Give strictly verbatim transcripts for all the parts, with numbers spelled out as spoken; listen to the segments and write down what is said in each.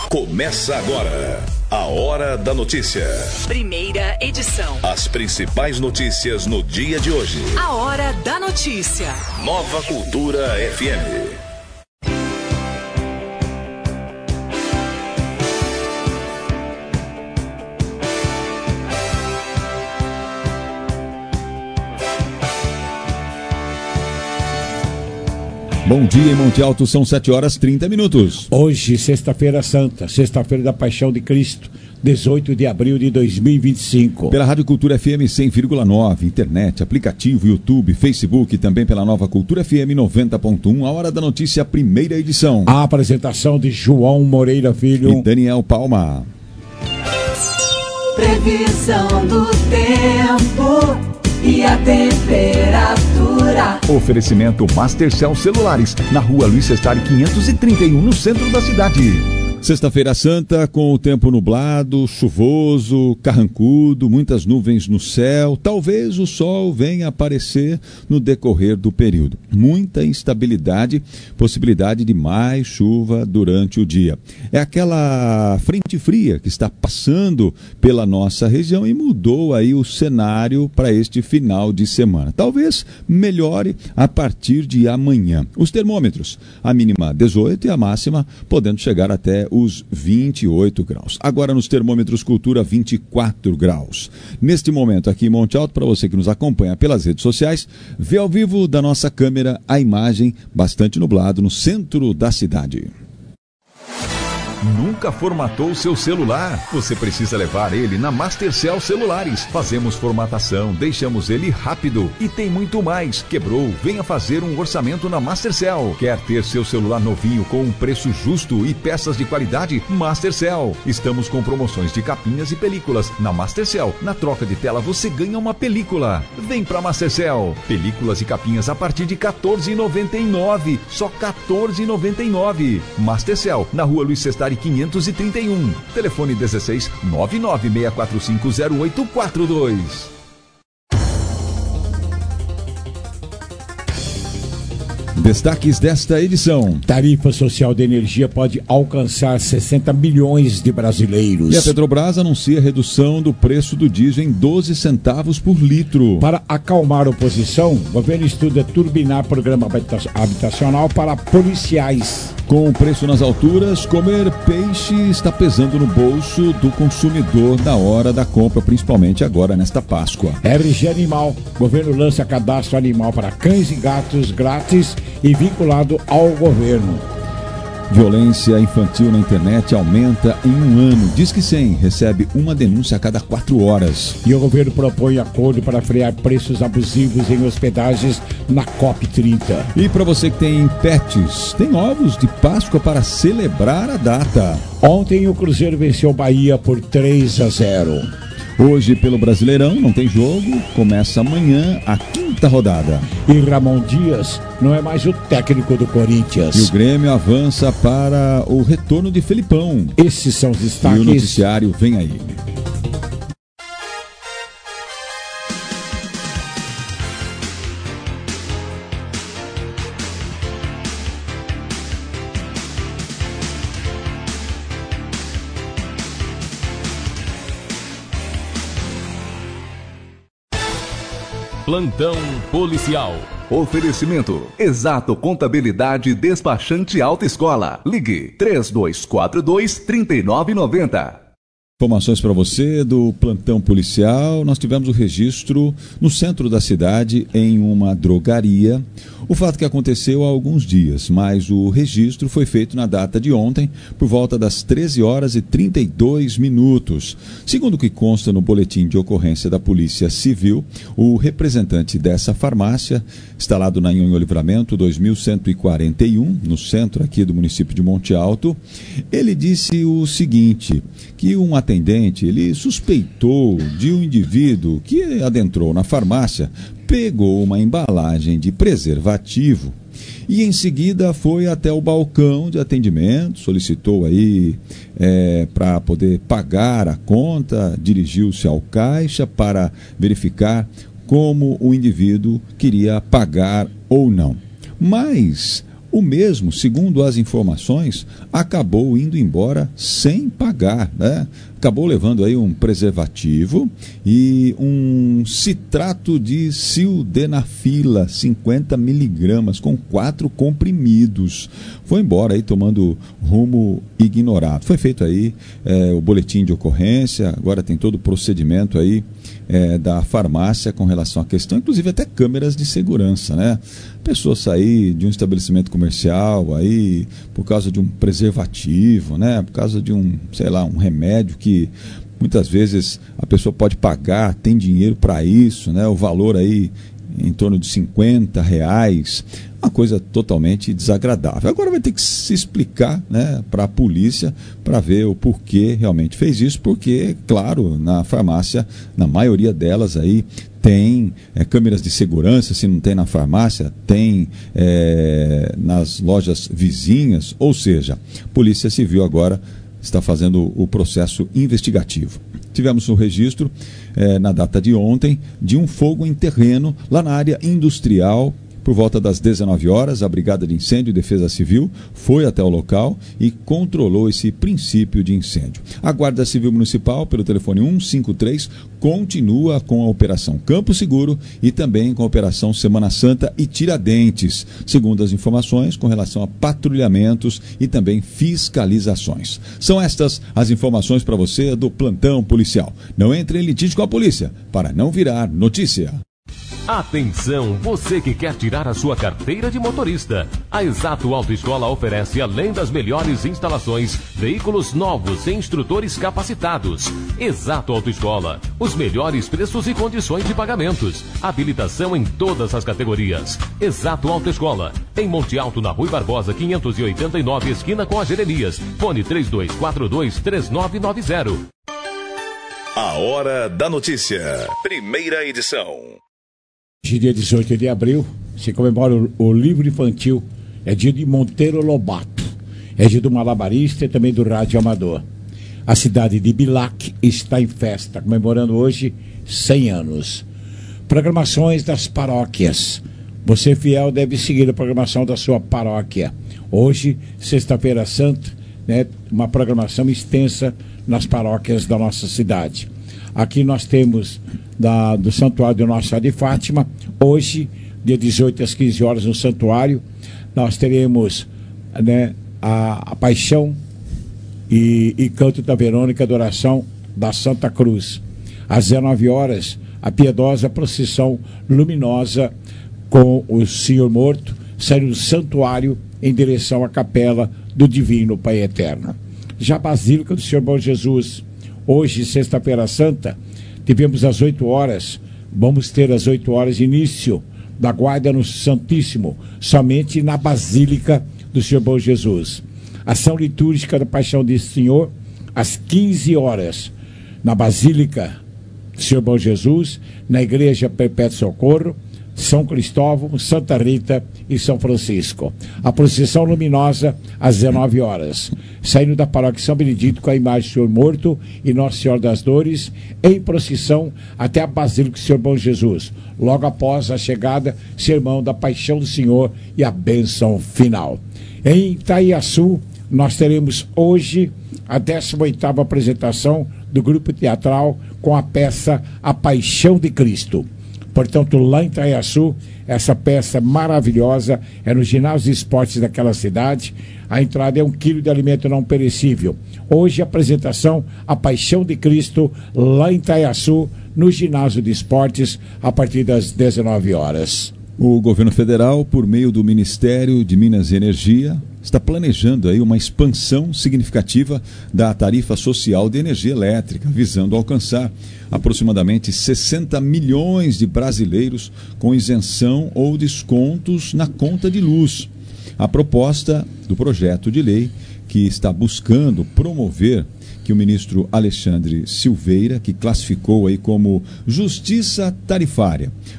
Começa agora a Hora da Notícia. Primeira edição. As principais notícias no dia de hoje. A Hora da Notícia. Nova Cultura F M. Bom dia em Monte Alto, são sete horas e trinta minutos. Hoje, sexta-feira santa, sexta-feira da Paixão de Cristo, dezoito de abril de dois mil e vinte e cinco. Pela Rádio Cultura F M cem vírgula nove, internet, aplicativo, YouTube, Facebook, também pela Nova Cultura F M noventa ponto um, a Hora da Notícia, primeira edição. A apresentação de João Moreira Filho e Daniel Palma. Previsão do tempo e a temperatura. Oferecimento Mastercell Celulares, na rua Luiz Sestari quinhentos e trinta e um, no centro da cidade. Sexta-feira santa, com o tempo nublado, chuvoso, carrancudo, muitas nuvens no céu. Talvez o sol venha aparecer no decorrer do período. Muita instabilidade, possibilidade de mais chuva durante o dia. É aquela frente fria que está passando pela nossa região e mudou aí o cenário para este final de semana. Talvez melhore a partir de amanhã. Os termômetros, a mínima dezoito e a máxima podendo chegar até os vinte e oito graus. Agora nos termômetros Cultura, vinte e quatro graus. Neste momento aqui em Monte Alto, para você que nos acompanha pelas redes sociais, vê ao vivo da nossa câmera a imagem bastante nublado no centro da cidade. Nunca formatou seu celular? Você precisa levar ele na Mastercell Celulares. Fazemos formatação, deixamos ele rápido e tem muito mais. Quebrou? Venha fazer um orçamento na Mastercell. Quer ter seu celular novinho com um preço justo e peças de qualidade? Mastercell. Estamos com promoções de capinhas e películas. Na Mastercell, na troca de tela você ganha uma película. Vem pra Mastercell. Películas e capinhas a partir de quatorze reais e noventa e nove centavos. Só quatorze reais e noventa e nove centavos. Mastercell, na rua Luiz Sestari quinhentos e trinta e um. Telefone dezesseis, nove nove seis quatro cinco zero oito quatro dois. Destaques desta edição. Tarifa social de energia pode alcançar sessenta milhões de brasileiros. E a Petrobras anuncia redução do preço do diesel em doze centavos por litro. Para acalmar a oposição, o governo estuda turbinar programa habitacional para policiais. Com o preço nas alturas, comer peixe está pesando no bolso do consumidor na hora da compra, principalmente agora nesta Páscoa. R G Animal. Governo lança cadastro animal para cães e gatos grátis e vinculado ao governo. Violência infantil na internet aumenta em um ano. Disque cem recebe uma denúncia a cada quatro horas. E o governo propõe acordo para frear preços abusivos em hospedagens na COP trinta. E para você que tem pets, tem ovos de Páscoa para celebrar a data. Ontem o Cruzeiro venceu o Bahia por três a zero. Hoje, pelo Brasileirão, não tem jogo. Começa amanhã a quinta rodada. E Ramon Dias não é mais o técnico do Corinthians. E o Grêmio avança para o retorno de Felipão. Esses são os destaques. E o noticiário vem aí. Plantão policial. Oferecimento Exato Contabilidade Despachante Alta Escola. Ligue três dois quatro dois, três nove nove zero. Informações para você do plantão policial. Nós tivemos o registro no centro da cidade, em uma drogaria. O fato que aconteceu há alguns dias, mas o registro foi feito na data de ontem, por volta das treze horas e trinta e dois minutos. Segundo o que consta no boletim de ocorrência da Polícia Civil, o representante dessa farmácia, instalado na Nhonhô Livramento dois mil cento e quarenta e um, no centro aqui do município de Monte Alto, ele disse o seguinte, que um atendente, ele suspeitou de um indivíduo que adentrou na farmácia, pegou uma embalagem de preservativo e em seguida foi até o balcão de atendimento, solicitou aí é, para poder pagar a conta, dirigiu-se ao caixa para verificar como o indivíduo queria pagar ou não. Mas O mesmo, segundo as informações, acabou indo embora sem pagar, né? Acabou levando aí um preservativo e um citrato de sildenafila, cinquenta miligramas, com quatro comprimidos. Foi embora aí tomando rumo ignorado. Foi feito aí é, o boletim de ocorrência, agora tem todo o procedimento aí é, da farmácia com relação à questão, inclusive até câmeras de segurança, né? A pessoa sair de um estabelecimento comercial aí por causa de um preservativo, né? Por causa de um, sei lá, um remédio que muitas vezes a pessoa pode pagar, tem dinheiro para isso, né? O valor aí em torno de cinquenta reais, uma coisa totalmente desagradável. Agora vai ter que se explicar, né, para a polícia, para ver o porquê realmente fez isso, porque, claro, na farmácia, na maioria delas aí, tem é, câmeras de segurança, se não tem na farmácia, tem é, nas lojas vizinhas, ou seja, a Polícia Civil agora está fazendo o processo investigativo. Tivemos um registro eh, na data de ontem de um fogo em terreno lá na área industrial. Por volta das dezenove horas, a Brigada de Incêndio e Defesa Civil foi até o local e controlou esse princípio de incêndio. A Guarda Civil Municipal, pelo telefone cento e cinquenta e três, continua com a Operação Campo Seguro e também com a Operação Semana Santa e Tiradentes, segundo as informações com relação a patrulhamentos e também fiscalizações. São estas as informações para você do Plantão Policial. Não entre em litígio com a polícia para não virar notícia. Atenção, você que quer tirar a sua carteira de motorista. A Exato Autoescola oferece, além das melhores instalações, veículos novos e instrutores capacitados. Exato Autoescola, os melhores preços e condições de pagamentos. Habilitação em todas as categorias. Exato Autoescola, em Monte Alto, na Rui Barbosa, quinhentos e oitenta e nove, esquina com a Jeremias. Fone três dois quatro dois, três nove nove zero. A Hora da Notícia, primeira edição. Hoje, dia dezoito de abril, se comemora o, o livro infantil. É dia de Monteiro Lobato. É dia do malabarista e também do rádio amador. A cidade de Bilac está em festa, comemorando hoje cem anos. Programações das paróquias. Você, fiel, deve seguir a programação da sua paróquia. Hoje, sexta-feira santa, né, uma programação extensa nas paróquias da nossa cidade. Aqui nós temos da, do Santuário de Nossa Senhora de Fátima, hoje, dia dezoito às quinze horas, no Santuário, nós teremos, né, a, a Paixão e, e Canto da Verônica, adoração da Santa Cruz. Às dezenove horas, a piedosa procissão luminosa com o Senhor Morto, saindo do Santuário em direção à Capela do Divino Pai Eterno. Já a Basílica do Senhor Bom Jesus, hoje, sexta-feira santa, tivemos às oito horas, vamos ter às oito horas início da guarda no Santíssimo, somente na Basílica do Senhor Bom Jesus. Ação litúrgica da Paixão do Senhor, às quinze horas, na Basílica do Senhor Bom Jesus, na Igreja Perpétuo Socorro, São Cristóvão, Santa Rita e São Francisco. A procissão luminosa às dezenove horas, saindo da paróquia São Benedito com a imagem do Senhor Morto e Nossa Senhora das Dores, em procissão até a Basílica do Senhor Bom Jesus. Logo após a chegada, sermão da Paixão do Senhor e a bênção final. Em Itaiaçu, nós teremos hoje a décima oitava apresentação do grupo teatral com a peça A Paixão de Cristo. Portanto, lá em Itaiaçu, essa peça maravilhosa é no ginásio de esportes daquela cidade. A entrada é um quilo de alimento não perecível. Hoje, a apresentação A Paixão de Cristo, lá em Itaiaçu, no ginásio de esportes, a partir das dezenove horas. O governo federal, por meio do Ministério de Minas e Energia, está planejando aí uma expansão significativa da tarifa social de energia elétrica, visando alcançar aproximadamente sessenta milhões de brasileiros com isenção ou descontos na conta de luz. A proposta do projeto de lei, que está buscando promover que o ministro Alexandre Silveira, que classificou aí como justiça tarifária,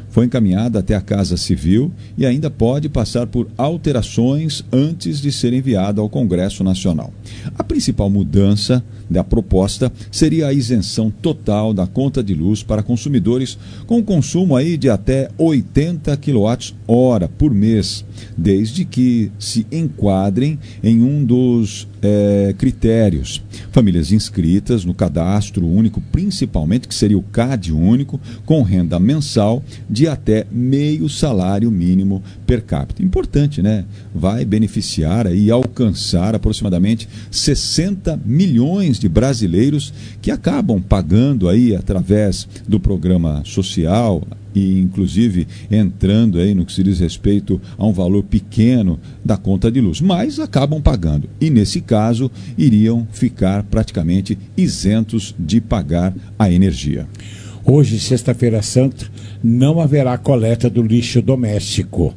foi encaminhada até a Casa Civil e ainda pode passar por alterações antes de ser enviada ao Congresso Nacional. A principal mudança da proposta seria a isenção total da conta de luz para consumidores com consumo aí de até oitenta quilowatt-hora por mês, desde que se enquadrem em um dos é, critérios. Famílias inscritas no cadastro único, principalmente, que seria o C A D único, com renda mensal de até meio salário mínimo per capita. Importante, né? Vai beneficiar e alcançar aproximadamente sessenta milhões de brasileiros que acabam pagando aí através do programa social e inclusive entrando aí no que se diz respeito a um valor pequeno da conta de luz, mas acabam pagando e nesse caso iriam ficar praticamente isentos de pagar a energia. Hoje, sexta-feira santa, não haverá coleta do lixo doméstico.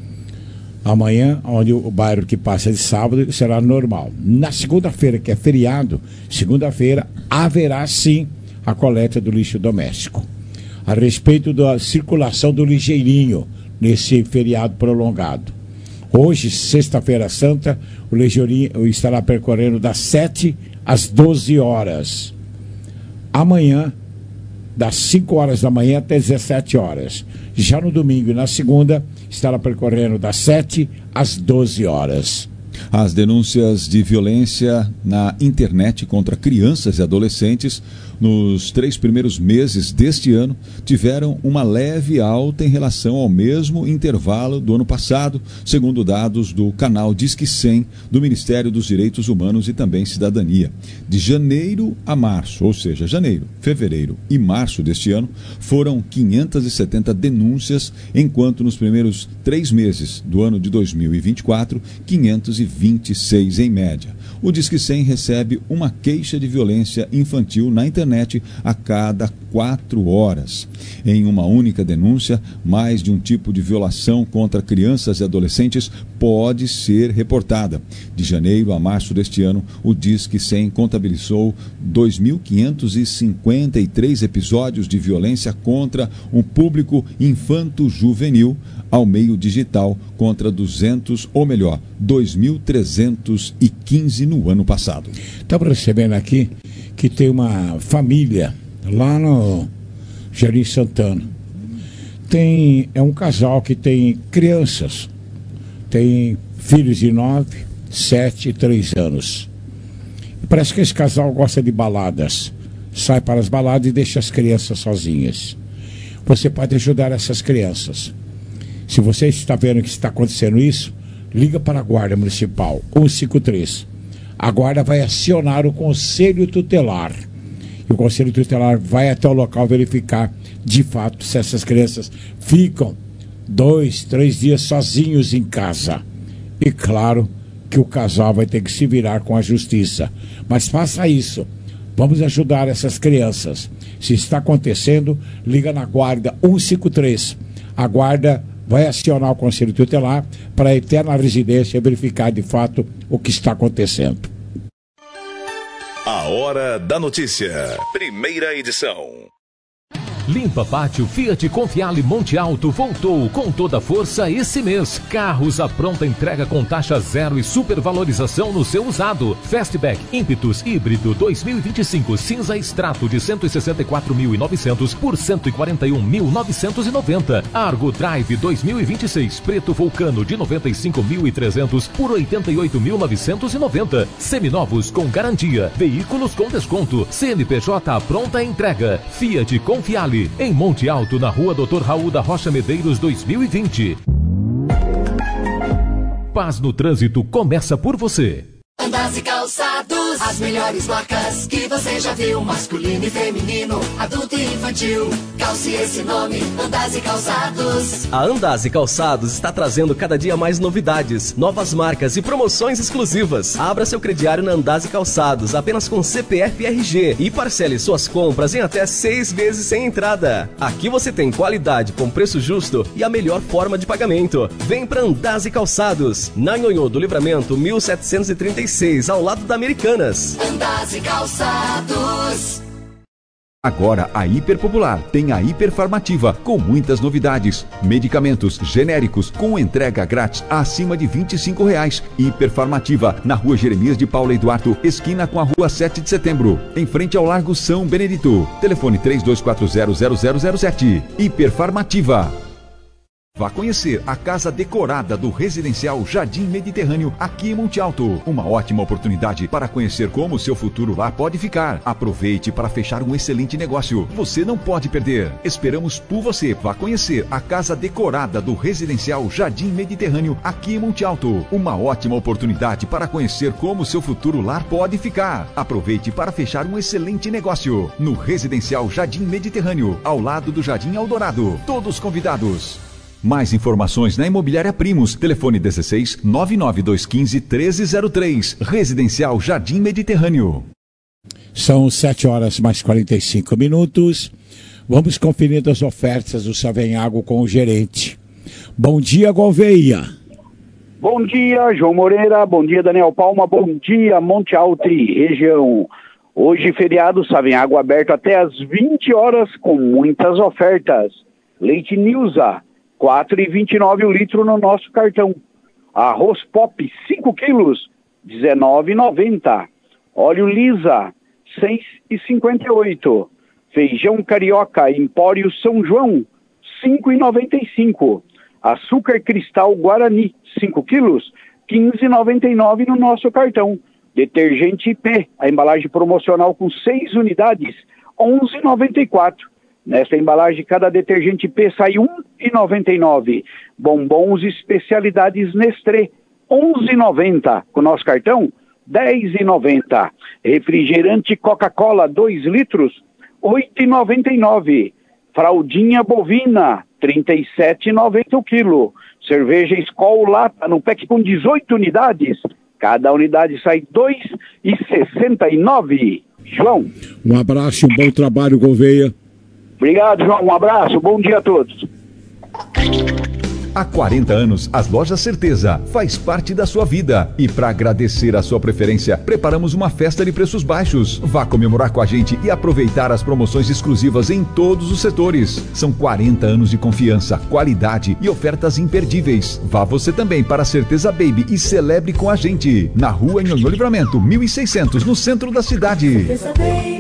Amanhã, onde o bairro que passa de sábado, será normal. Na segunda-feira, que é feriado, segunda-feira, haverá sim a coleta do lixo doméstico. A respeito da circulação do ligeirinho nesse feriado prolongado. Hoje, sexta-feira santa, o ligeirinho estará percorrendo das sete às doze horas. Amanhã, das cinco horas da manhã até dezessete horas. Já no domingo e na segunda, estará percorrendo das sete às doze horas. As denúncias de violência na internet contra crianças e adolescentes nos três primeiros meses deste ano tiveram uma leve alta em relação ao mesmo intervalo do ano passado, segundo dados do canal Disque cem do Ministério dos Direitos Humanos e também Cidadania. De janeiro a março, ou seja, janeiro, fevereiro e março deste ano, foram quinhentas e setenta denúncias, enquanto nos primeiros três meses do ano de dois mil e vinte e quatro, quinhentos e vinte e seis em média. O Disque cem recebe uma queixa de violência infantil na internet a cada quatro horas. Em uma única denúncia, mais de um tipo de violação contra crianças e adolescentes pode ser reportada. De janeiro a março deste ano, o Disque cem contabilizou dois mil quinhentos e cinquenta e três episódios de violência contra um público infanto-juvenil ao meio digital, contra duzentos, ou melhor, dois mil trezentos e quinze no ano passado. Estava recebendo aqui que tem uma família lá no Jardim Santana. Tem, é um casal que tem crianças, tem filhos de nove, sete e três anos. E parece que esse casal gosta de baladas, sai para as baladas e deixa as crianças sozinhas. Você pode ajudar essas crianças. Se você está vendo que está acontecendo isso, liga para a Guarda Municipal, um cinco três. A Guarda vai acionar o Conselho Tutelar. E o Conselho Tutelar vai até o local verificar, de fato, se essas crianças ficam dois, três dias sozinhos em casa. E claro que o casal vai ter que se virar com a justiça. Mas faça isso. Vamos ajudar essas crianças. Se está acontecendo, liga na Guarda um cinco três. A Guarda vai acionar o Conselho Tutelar para ir até na residência verificar de fato o que está acontecendo. A Hora da Notícia. Primeira edição. Limpa Pátio Fiat Confiale Monte Alto voltou com toda a força esse mês. Carros à pronta entrega com taxa zero e supervalorização no seu usado. Fastback Impetus híbrido dois mil e vinte e cinco cinza extrato de cento e sessenta e quatro mil e novecentos por cento e quarenta e um mil novecentos e noventa. Argo Drive dois mil e vinte e seis preto Vulcano de noventa e cinco mil e trezentos por oitenta e oito mil novecentos e noventa. Seminovos com garantia. Veículos com desconto. C N P J à pronta entrega. Fiat Confiale em Monte Alto, na rua doutor Raul da Rocha Medeiros dois mil e vinte. Paz no Trânsito começa por você. Andas e Calçados, as melhores marcas que você já viu, masculino e feminino, adulto e infantil. Calce esse nome, Andas e Calçados. A Andas e Calçados está trazendo cada dia mais novidades, novas marcas e promoções exclusivas. Abra seu crediário na Andas e Calçados, apenas com C P F e R G, e parcele suas compras em até seis vezes sem entrada. Aqui você tem qualidade com preço justo e a melhor forma de pagamento. Vem para Andas e Calçados, na Nhonhô do Livramento mil setecentos e trinta e seis, ao lado da Americanas. Andas e Calçados. Agora, a Hiper Popular tem a Hiperfarmativa, com muitas novidades. Medicamentos genéricos com entrega grátis acima de vinte e cinco reais. Hiperfarmativa, na rua Jeremias de Paula Eduardo, esquina com a rua sete de setembro, em frente ao Largo São Benedito. Telefone três dois quatro zero zero zero zero sete. Hiperfarmativa. Vá conhecer a casa decorada do Residencial Jardim Mediterrâneo aqui em Monte Alto. Uma ótima oportunidade para conhecer como o seu futuro lá pode ficar. Aproveite para fechar um excelente negócio. Você não pode perder. Esperamos por você. Vá conhecer a casa decorada do Residencial Jardim Mediterrâneo aqui em Monte Alto. Uma ótima oportunidade para conhecer como o seu futuro lar pode ficar. Aproveite para fechar um excelente negócio. No Residencial Jardim Mediterrâneo, ao lado do Jardim Eldorado. Todos convidados. Mais informações na Imobiliária Primos. Telefone dezesseis, nove nove dois um cinco, um três zero três. Residencial Jardim Mediterrâneo. São sete horas mais quarenta e cinco minutos. Vamos conferir as ofertas do Savenhago com o gerente. Bom dia, Gouveia. Bom dia, João Moreira. Bom dia, Daniel Palma. Bom dia, Monte Alto e região. Hoje, feriado, Savenhago aberto até às vinte horas com muitas ofertas. Leite Nilza, quatro reais e vinte e nove centavos o litro no nosso cartão. Arroz Pop, cinco quilos, dezenove reais e noventa centavos. Óleo Lisa, seis reais e cinquenta e oito centavos. Feijão Carioca, Empório São João, cinco reais e noventa e cinco centavos. Açúcar Cristal Guarani, cinco quilos, quinze reais e noventa e nove centavos no nosso cartão. Detergente I P, a embalagem promocional com seis unidades, onze reais e noventa e quatro centavos. Nesta embalagem, cada detergente I P sai um real e noventa e nove centavos. Bombons especialidades Nestlé, onze reais e noventa centavos. Com nosso cartão, dez reais e noventa centavos. Refrigerante Coca-Cola, dois litros, oito reais e noventa e nove centavos. Fraldinha bovina, trinta e sete reais e noventa centavos o quilo. Cerveja Skol Lata, no pack com dezoito unidades. Cada unidade sai dois reais e sessenta e nove centavos. João. Um abraço e um bom trabalho, Gouveia. Obrigado, João. Um abraço. Bom dia a todos. Há quarenta anos, as Lojas Certeza faz parte da sua vida. E para agradecer a sua preferência, preparamos uma festa de preços baixos. Vá comemorar com a gente e aproveitar as promoções exclusivas em todos os setores. São quarenta anos de confiança, qualidade e ofertas imperdíveis. Vá você também para a Certeza Baby e celebre com a gente. Na rua Nhonhô Livramento, mil e seiscentos, no centro da cidade. Certeza Baby.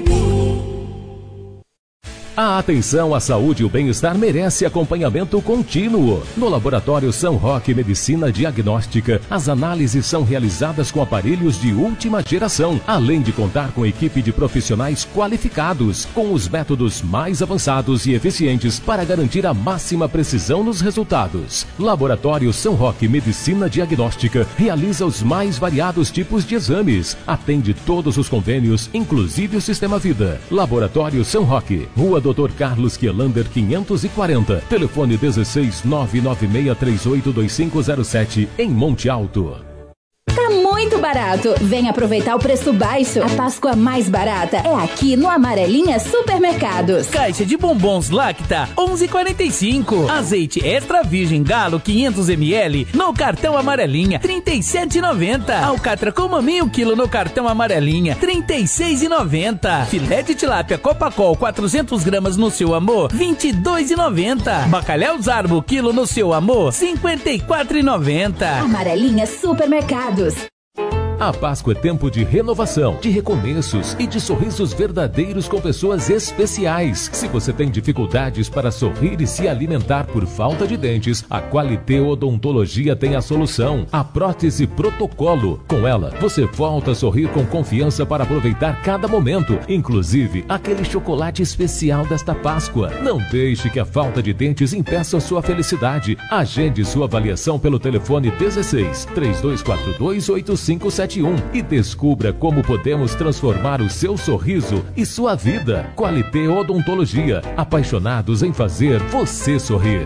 A atenção à saúde e o bem-estar merece acompanhamento contínuo. No Laboratório São Roque Medicina Diagnóstica, as análises são realizadas com aparelhos de última geração, além de contar com equipe de profissionais qualificados, com os métodos mais avançados e eficientes para garantir a máxima precisão nos resultados. Laboratório São Roque Medicina Diagnóstica realiza os mais variados tipos de exames, atende todos os convênios, inclusive o Sistema Vida. Laboratório São Roque, Rua doutor Carlos Kielander quinhentos e quarenta, telefone dezesseis, nove nove seis três oito dois cinco zero sete, em Monte Alto. Tá muito barato. Vem aproveitar o preço baixo. A Páscoa mais barata é aqui no Amarelinha Supermercados. Caixa de bombons Lacta, onze reais e quarenta e cinco centavos. Azeite extra virgem Galo, quinhentos mililitros, no cartão Amarelinha, trinta e sete reais e noventa centavos. Alcatra com maminho, quilo no cartão Amarelinha, trinta e seis reais e noventa centavos. Filé de tilápia Copacol, quatrocentos gramas no seu amor, vinte e dois reais e noventa centavos. Bacalhau Zarbo, quilo no seu amor, cinquenta e quatro reais e noventa centavos. Amarelinha Supermercados. A Páscoa é tempo de renovação, de recomeços e de sorrisos verdadeiros com pessoas especiais. Se você tem dificuldades para sorrir e se alimentar por falta de dentes, a Qualité Odontologia tem a solução. A prótese Protocolo. Com ela, você volta a sorrir com confiança para aproveitar cada momento, inclusive aquele chocolate especial desta Páscoa. Não deixe que a falta de dentes impeça sua felicidade. Agende sua avaliação pelo telefone dezesseis, três dois quatro dois, oito cinco sete um e descubra como podemos transformar o seu sorriso e sua vida. Qualité Odontologia, apaixonados em fazer você sorrir.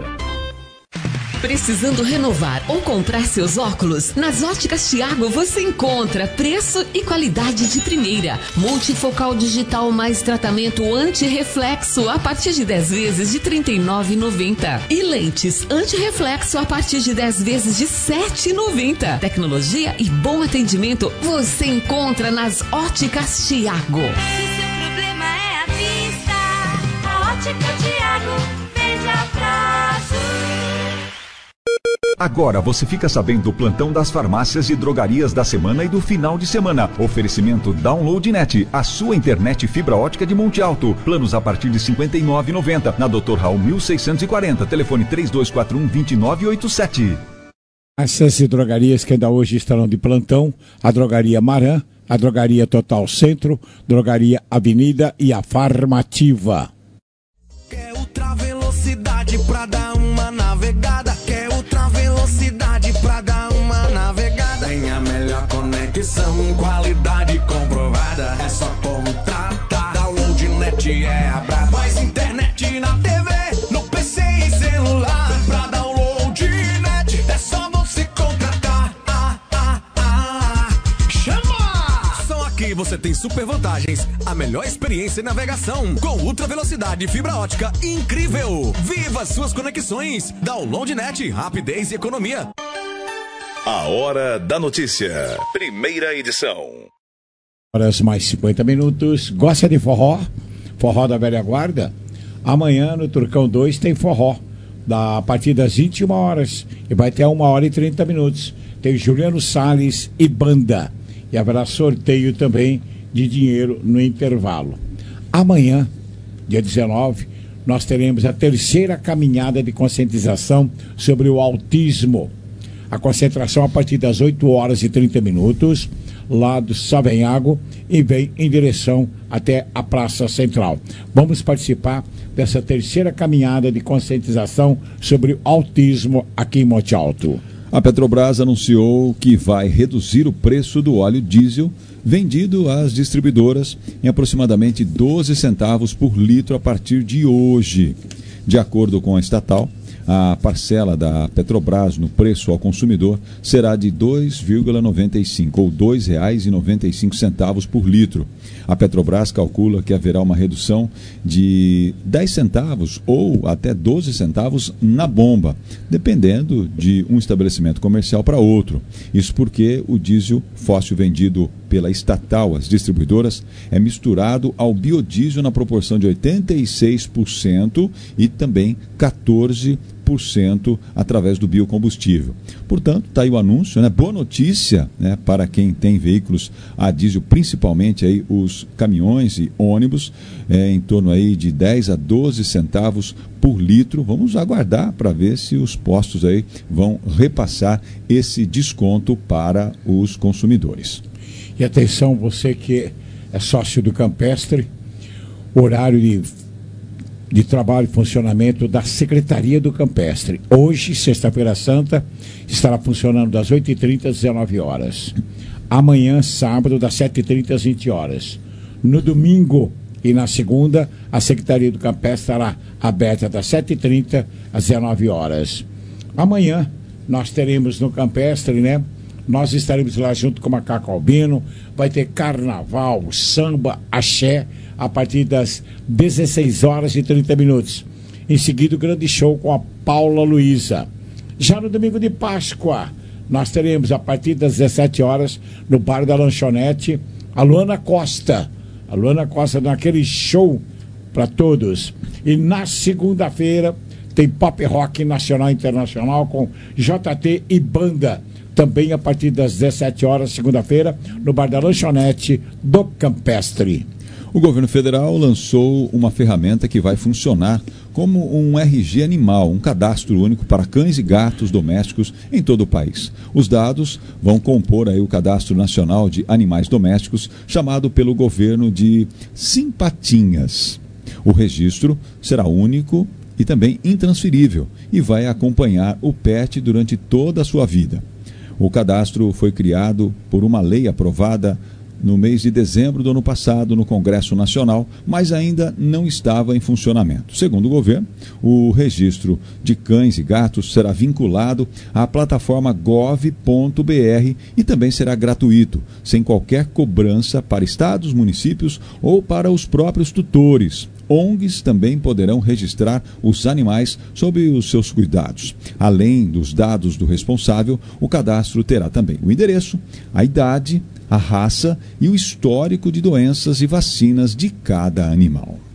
Precisando renovar ou comprar seus óculos? Nas Óticas Thiago você encontra preço e qualidade de primeira. Multifocal digital mais tratamento anti-reflexo a partir de dez vezes de trinta e nove reais e noventa centavos. E lentes anti-reflexo a partir de dez vezes de sete reais e noventa centavos. Tecnologia e bom atendimento você encontra nas Óticas Thiago. Se seu problema é a vista, Ótica Tiago, veja prazo. Agora você fica sabendo do plantão das farmácias e drogarias da semana e do final de semana. Oferecimento Downloadnet, a sua internet fibra ótica de Monte Alto. Planos a partir de cinquenta e nove reais e noventa centavos. Na doutor Raul mil seiscentos e quarenta. Telefone três dois quatro um, dois nove oito sete. Essas drogarias que ainda hoje estarão de plantão: a Drogaria Maran, a Drogaria Total Centro, Drogaria Avenida e a Farmativa. Quer ultra velocidade pra dar uma navegada? Quer ultra velocidade pra dar uma navegada? Tem a melhor conexão, qualidade comprovada. É só contratar. Downloadnet é a braba. Mais internet na T V, no P C e celular. Pra Downloadnet é só você contratar. Ah, ah, ah. Chama! Só aqui você tem super vantagens. A melhor experiência em navegação com ultra velocidade e fibra ótica incrível. Viva suas conexões. Downloadnet, rapidez e economia. A Hora da Notícia. Primeira edição. Horas mais cinquenta minutos. Gosta de forró? Forró da velha guarda? Amanhã no Turcão dois tem forró. Da, a partir das vinte e uma horas. E vai ter uma hora e trinta minutos. Tem Juliano Salles e banda. E haverá sorteio também de dinheiro no intervalo. Amanhã, dia dezenove, nós teremos a terceira caminhada de conscientização sobre o autismo. A concentração a partir das oito horas e trinta minutos, lá do Savenhago, e vem em direção até a Praça Central. Vamos participar dessa terceira caminhada de conscientização sobre o autismo aqui em Monte Alto. A Petrobras anunciou que vai reduzir o preço do óleo diesel vendido às distribuidoras em aproximadamente doze centavos por litro a partir de hoje. De acordo com a estatal, a parcela da Petrobras no preço ao consumidor será de dois vírgula noventa e cinco ou dois reais e noventa e cinco centavos por litro. A Petrobras calcula que haverá uma redução de dez centavos ou até doze centavos na bomba, dependendo de um estabelecimento comercial para outro. Isso porque o diesel fóssil vendido pela estatal às distribuidoras é misturado ao biodiesel na proporção de oitenta e seis por cento e também quatorze por cento através do biocombustível. Portanto, está aí o anúncio, né? Boa notícia, né, para quem tem veículos a diesel, principalmente aí os caminhões e ônibus, é, em torno aí de dez a doze centavos por litro. Vamos aguardar para ver se os postos aí vão repassar esse desconto para os consumidores. E atenção, você que é sócio do Campestre, horário de de trabalho e funcionamento da Secretaria do Campestre. Hoje, sexta-feira santa, estará funcionando das oito e trinta às dezenove horas. Amanhã, sábado, das sete e trinta às vinte horas. No domingo e na segunda, a Secretaria do Campestre estará aberta das sete e trinta às dezenove horas. Amanhã, nós teremos no Campestre, né? Nós estaremos lá junto com o Macaco Albino. Vai ter carnaval, samba, axé, a partir das dezesseis horas e trinta minutos. Em seguida, o grande show com a Paula Luiza. Já no domingo de Páscoa, nós teremos, a partir das dezessete horas, no Bar da Lanchonete, a Luana Costa. A Luana Costa naquele show para todos. E na segunda-feira, tem pop rock nacional e internacional com J T e banda. Também a partir das dezessete horas, segunda-feira, no Bar da Lanchonete do Campestre. O governo federal lançou uma ferramenta que vai funcionar como um R G animal, um cadastro único para cães e gatos domésticos em todo o país. Os dados vão compor aí o Cadastro Nacional de Animais Domésticos, chamado pelo governo de Simpatinhas. O registro será único e também intransferível e vai acompanhar o pet durante toda a sua vida. O cadastro foi criado por uma lei aprovada no mês de dezembro do ano passado no Congresso Nacional, mas ainda não estava em funcionamento. Segundo o governo, o registro de cães e gatos será vinculado à plataforma gov ponto br e também será gratuito, sem qualquer cobrança para estados, municípios ou para os próprios tutores. O N Gs também poderão registrar os animais sob os seus cuidados. Além dos dados do responsável, o cadastro terá também o endereço, a idade, a raça e o histórico de doenças e vacinas de cada animal.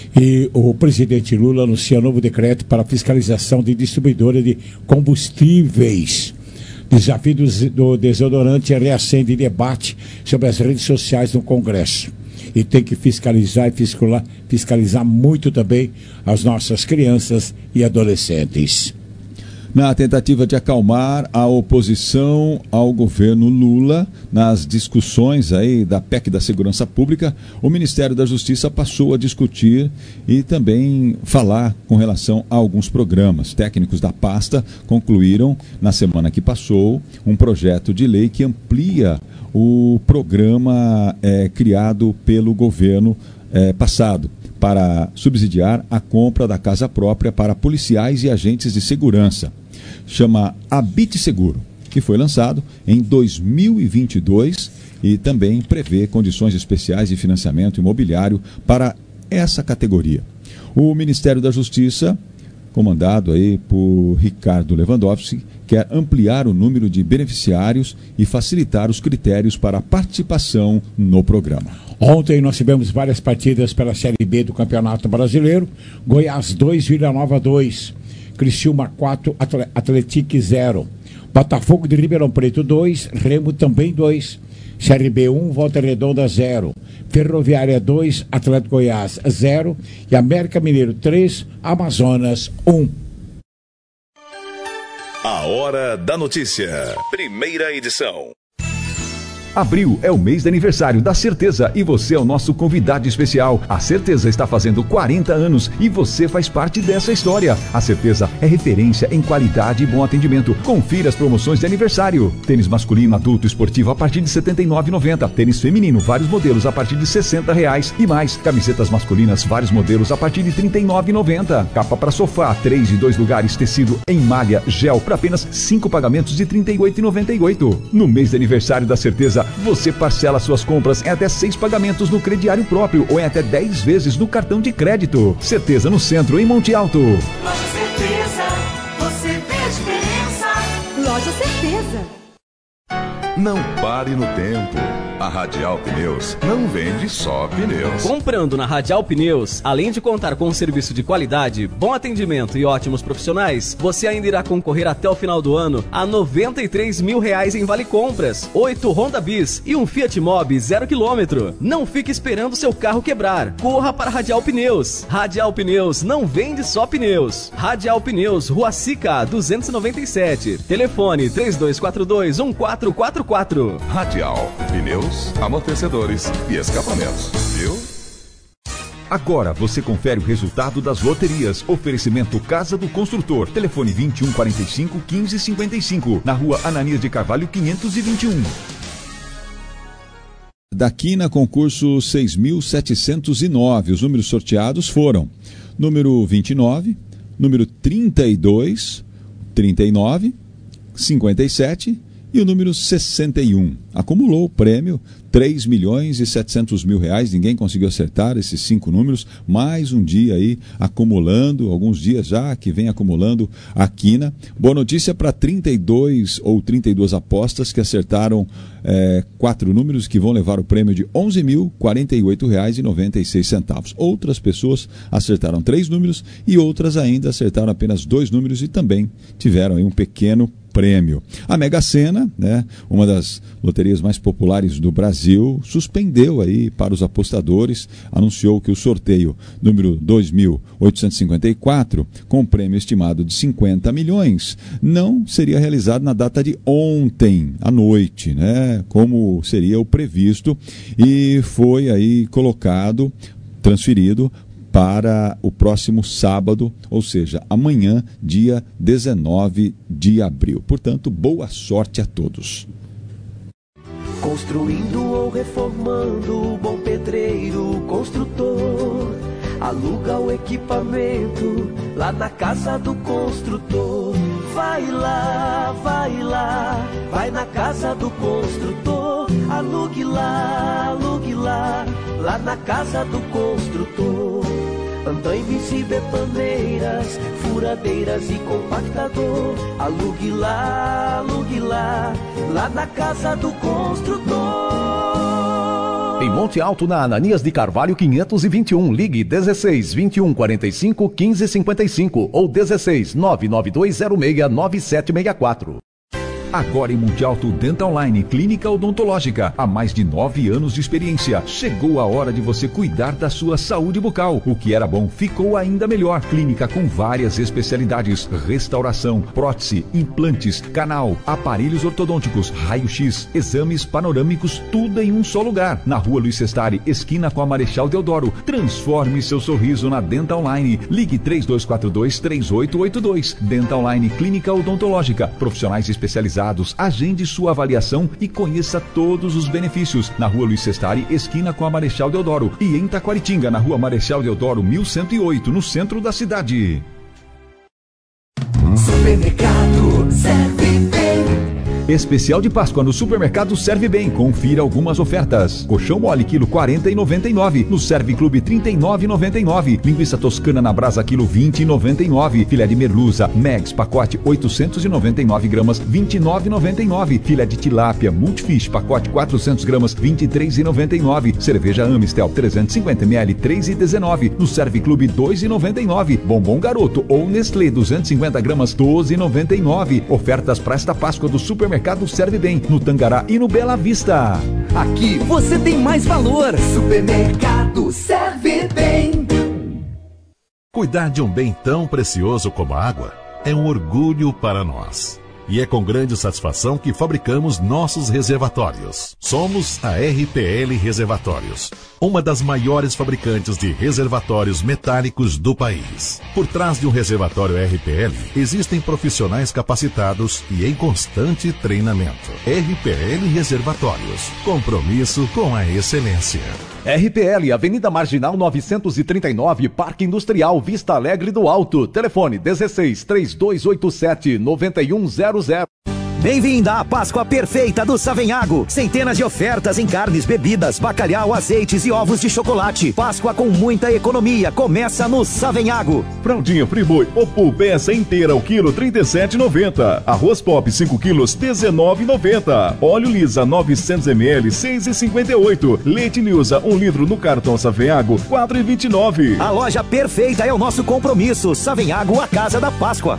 E o presidente Lula anuncia novo decreto para fiscalização de distribuidora de combustíveis. Desafio do desodorante reacende debate sobre as redes sociais no Congresso. E tem que fiscalizar e fiscalizar, fiscalizar muito também as nossas crianças e adolescentes. Na tentativa de acalmar a oposição ao governo Lula, nas discussões aí da P E C da Segurança Pública, o Ministério da Justiça passou a discutir e também falar com relação a alguns programas. Técnicos da pasta concluíram, na semana que passou, um projeto de lei que amplia o programa é, criado pelo governo é, passado, para subsidiar a compra da casa própria para policiais e agentes de segurança. Chama Habite Seguro, que foi lançado em dois mil e vinte e dois e também prevê condições especiais de financiamento imobiliário para essa categoria. O Ministério da Justiça, comandado aí por Ricardo Lewandowski, quer ampliar o número de beneficiários e facilitar os critérios para a participação no programa. Ontem nós tivemos várias partidas pela Série B do Campeonato Brasileiro. Goiás dois, Vila Nova dois, Criciúma quatro, Atlético zero, Botafogo de Ribeirão Preto dois, Remo também dois, Série B um, Volta Redonda zero, Ferroviária dois, Atlético Goiás zero e América Mineiro três, Amazonas um. A Hora da Notícia. Primeira edição. Abril é o mês de aniversário da Certeza e você é o nosso convidado especial. A Certeza está fazendo quarenta anos e você faz parte dessa história. A Certeza é referência em qualidade e bom atendimento. Confira as promoções de aniversário. Tênis masculino adulto esportivo a partir de setenta e nove reais e noventa centavos. Tênis feminino, vários modelos a partir de sessenta reais e mais. Camisetas masculinas, vários modelos a partir de trinta e nove reais e noventa centavos. Capa para sofá, três e dois lugares, tecido em malha, gel, para apenas cinco pagamentos de trinta e oito reais e noventa e oito centavos. No mês de aniversário da Certeza, você parcela suas compras em até seis pagamentos no crediário próprio ou em até dez vezes no cartão de crédito. Certeza no centro, em Monte Alto. Loja Certeza, você vê a diferença. Loja Certeza. Não pare no tempo. A Radial Pneus não vende só pneus. Comprando na Radial Pneus, além de contar com um serviço de qualidade, bom atendimento e ótimos profissionais, você ainda irá concorrer até o final do ano a noventa e três mil reais em vale compras, oito Honda Bis e um Fiat Mobi zero quilômetro. Não fique esperando seu carro quebrar. Corra para a Radial Pneus. Radial Pneus não vende só pneus. Radial Pneus, Rua Sica, duzentos e noventa e sete. Telefone três dois quatro dois, um quatro quatro quatro. Radial Pneus, amortecedores e escapamentos, viu? Agora você confere o resultado das loterias. Oferecimento Casa do Construtor. Telefone vinte e um quarenta e cinco, quinze cinquenta e cinco. Na rua Ananias de Carvalho, quinhentos e vinte e um. Daqui na concurso seis mil setecentos e nove, os números sorteados foram número vinte e nove, número trinta e dois, trinta e nove, cinquenta e sete e o número sessenta e um. Acumulou o prêmio três milhões e setecentos mil reais. Ninguém conseguiu acertar esses cinco números. Mais um dia aí acumulando, alguns dias já que vem acumulando a quina. Boa notícia para trinta e dois ou trinta e duas apostas que acertaram é, quatro números que vão levar o prêmio de onze mil e quarenta e oito reais e noventa e seis centavos. Outras pessoas acertaram três números e outras ainda acertaram apenas dois números e também tiveram aí um pequeno prêmio. A Mega Sena, né, uma das loterias mais populares do Brasil, suspendeu aí para os apostadores, anunciou que o sorteio número dois mil oitocentos e cinquenta e quatro, com prêmio estimado de cinquenta milhões, não seria realizado na data de ontem à noite, né, como seria o previsto, e foi aí colocado, transferido para o próximo sábado, ou seja, amanhã, dia dezenove de abril. Portanto, boa sorte a todos. Construindo ou reformando, bom pedreiro, construtor, aluga o equipamento lá na casa do construtor. Vai lá, vai lá, vai na casa do construtor, alugue lá, alugue lá, lá na casa do construtor. Andaimes e betoneiras, furadeiras e compactador, alugue lá, alugue lá, lá na casa do construtor. Em Monte Alto, na Ananias de Carvalho quinhentos e vinte e um, ligue dezesseis, vinte e um, quarenta e cinco, quinze, cinquenta e cinco ou dezesseis, nove nove dois zero seis, nove sete seis quatro. Agora em Monte Alto Dental Line, clínica odontológica. Há mais de nove anos de experiência. Chegou a hora de você cuidar da sua saúde bucal. O que era bom ficou ainda melhor. Clínica com várias especialidades: restauração, prótese, implantes, canal, aparelhos ortodônticos, raio-x, exames panorâmicos, tudo em um só lugar. Na rua Luiz Sestari, esquina com a Marechal Deodoro. Transforme seu sorriso na Dental Line. Ligue três dois quatro dois, três oito oito dois. Dental Line Clínica Odontológica. Profissionais especializados. Agende sua avaliação e conheça todos os benefícios. Na rua Luiz Sestari, esquina com a Marechal Deodoro. E em Taquaritinga, na rua Marechal Deodoro, mil cento e oito, no centro da cidade. Supermercado Serve Bem. Especial de Páscoa no Supermercado Serve Bem. Confira algumas ofertas. Colchão mole quilo quarenta e noventa e nove. No Serve Clube trinta e nove e noventa e nove. Linguiça toscana na brasa quilo vinte e noventa e nove. Filé de merluza Megs pacote oitocentos e noventa e nove gramas vinte e nove e noventa e nove. Filé de tilápia Multifish pacote quatrocentos gramas vinte e três e noventa e nove. Cerveja Amistel trezentos e cinquenta mililitros três e dezenove. No Serve Clube dois e noventa e nove. Bombom Garoto ou Nestlé duzentos e cinquenta gramas doze e noventa e nove. Ofertas para esta Páscoa do Supermercado Serve Bem, no Tangará e no Bela Vista. Aqui você tem mais valor. Supermercado Serve Bem. Cuidar de um bem tão precioso como a água é um orgulho para nós. E é com grande satisfação que fabricamos nossos reservatórios. Somos a R P L Reservatórios, uma das maiores fabricantes de reservatórios metálicos do país. Por trás de um reservatório R P L, existem profissionais capacitados e em constante treinamento. R P L Reservatórios, compromisso com a excelência. R P L, Avenida Marginal novecentos e trinta e nove, Parque Industrial Vista Alegre do Alto. Telefone dezesseis, três dois oito sete, nove um zero zero. Bem-vinda à Páscoa perfeita do Savenhago. Centenas de ofertas em carnes, bebidas, bacalhau, azeites e ovos de chocolate. Páscoa com muita economia. Começa no Savenhago. Fraldinha Friboi Opul peça inteira ao quilo trinta e sete e noventa. Arroz Pop cinco quilos dezenove e noventa. Óleo Lisa novecentos mililitros seis e cinquenta e oito. Leite Nilza um litro no cartão Savenhago quatro e vinte e nove. A loja perfeita é o nosso compromisso. Savenhago, a casa da Páscoa.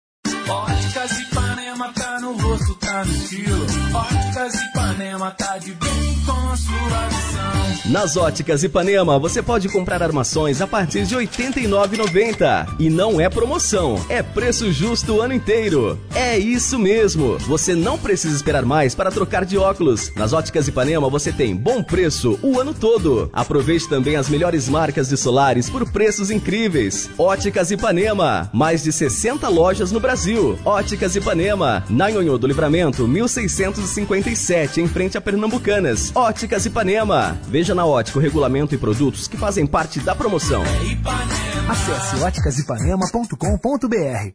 Óticas Ipanema tá no rosto, tá no estilo. Óticas Ipanema tá de bem com a sua visão. Nas Óticas Ipanema você pode comprar armações a partir de oitenta e nove reais e noventa centavos. E não é promoção, é preço justo o ano inteiro. É isso mesmo, você não precisa esperar mais para trocar de óculos. Nas Óticas Ipanema você tem bom preço o ano todo. Aproveite também as melhores marcas de solares por preços incríveis. Óticas Ipanema, mais de sessenta lojas no Brasil. Óticas Ipanema, na Nhonhô do Livramento, mil seiscentos e cinquenta e sete, em frente a Pernambucanas. Óticas Ipanema. Veja na Ótica o regulamento e produtos que fazem parte da promoção. Acesse óticas ipanema ponto com ponto b r.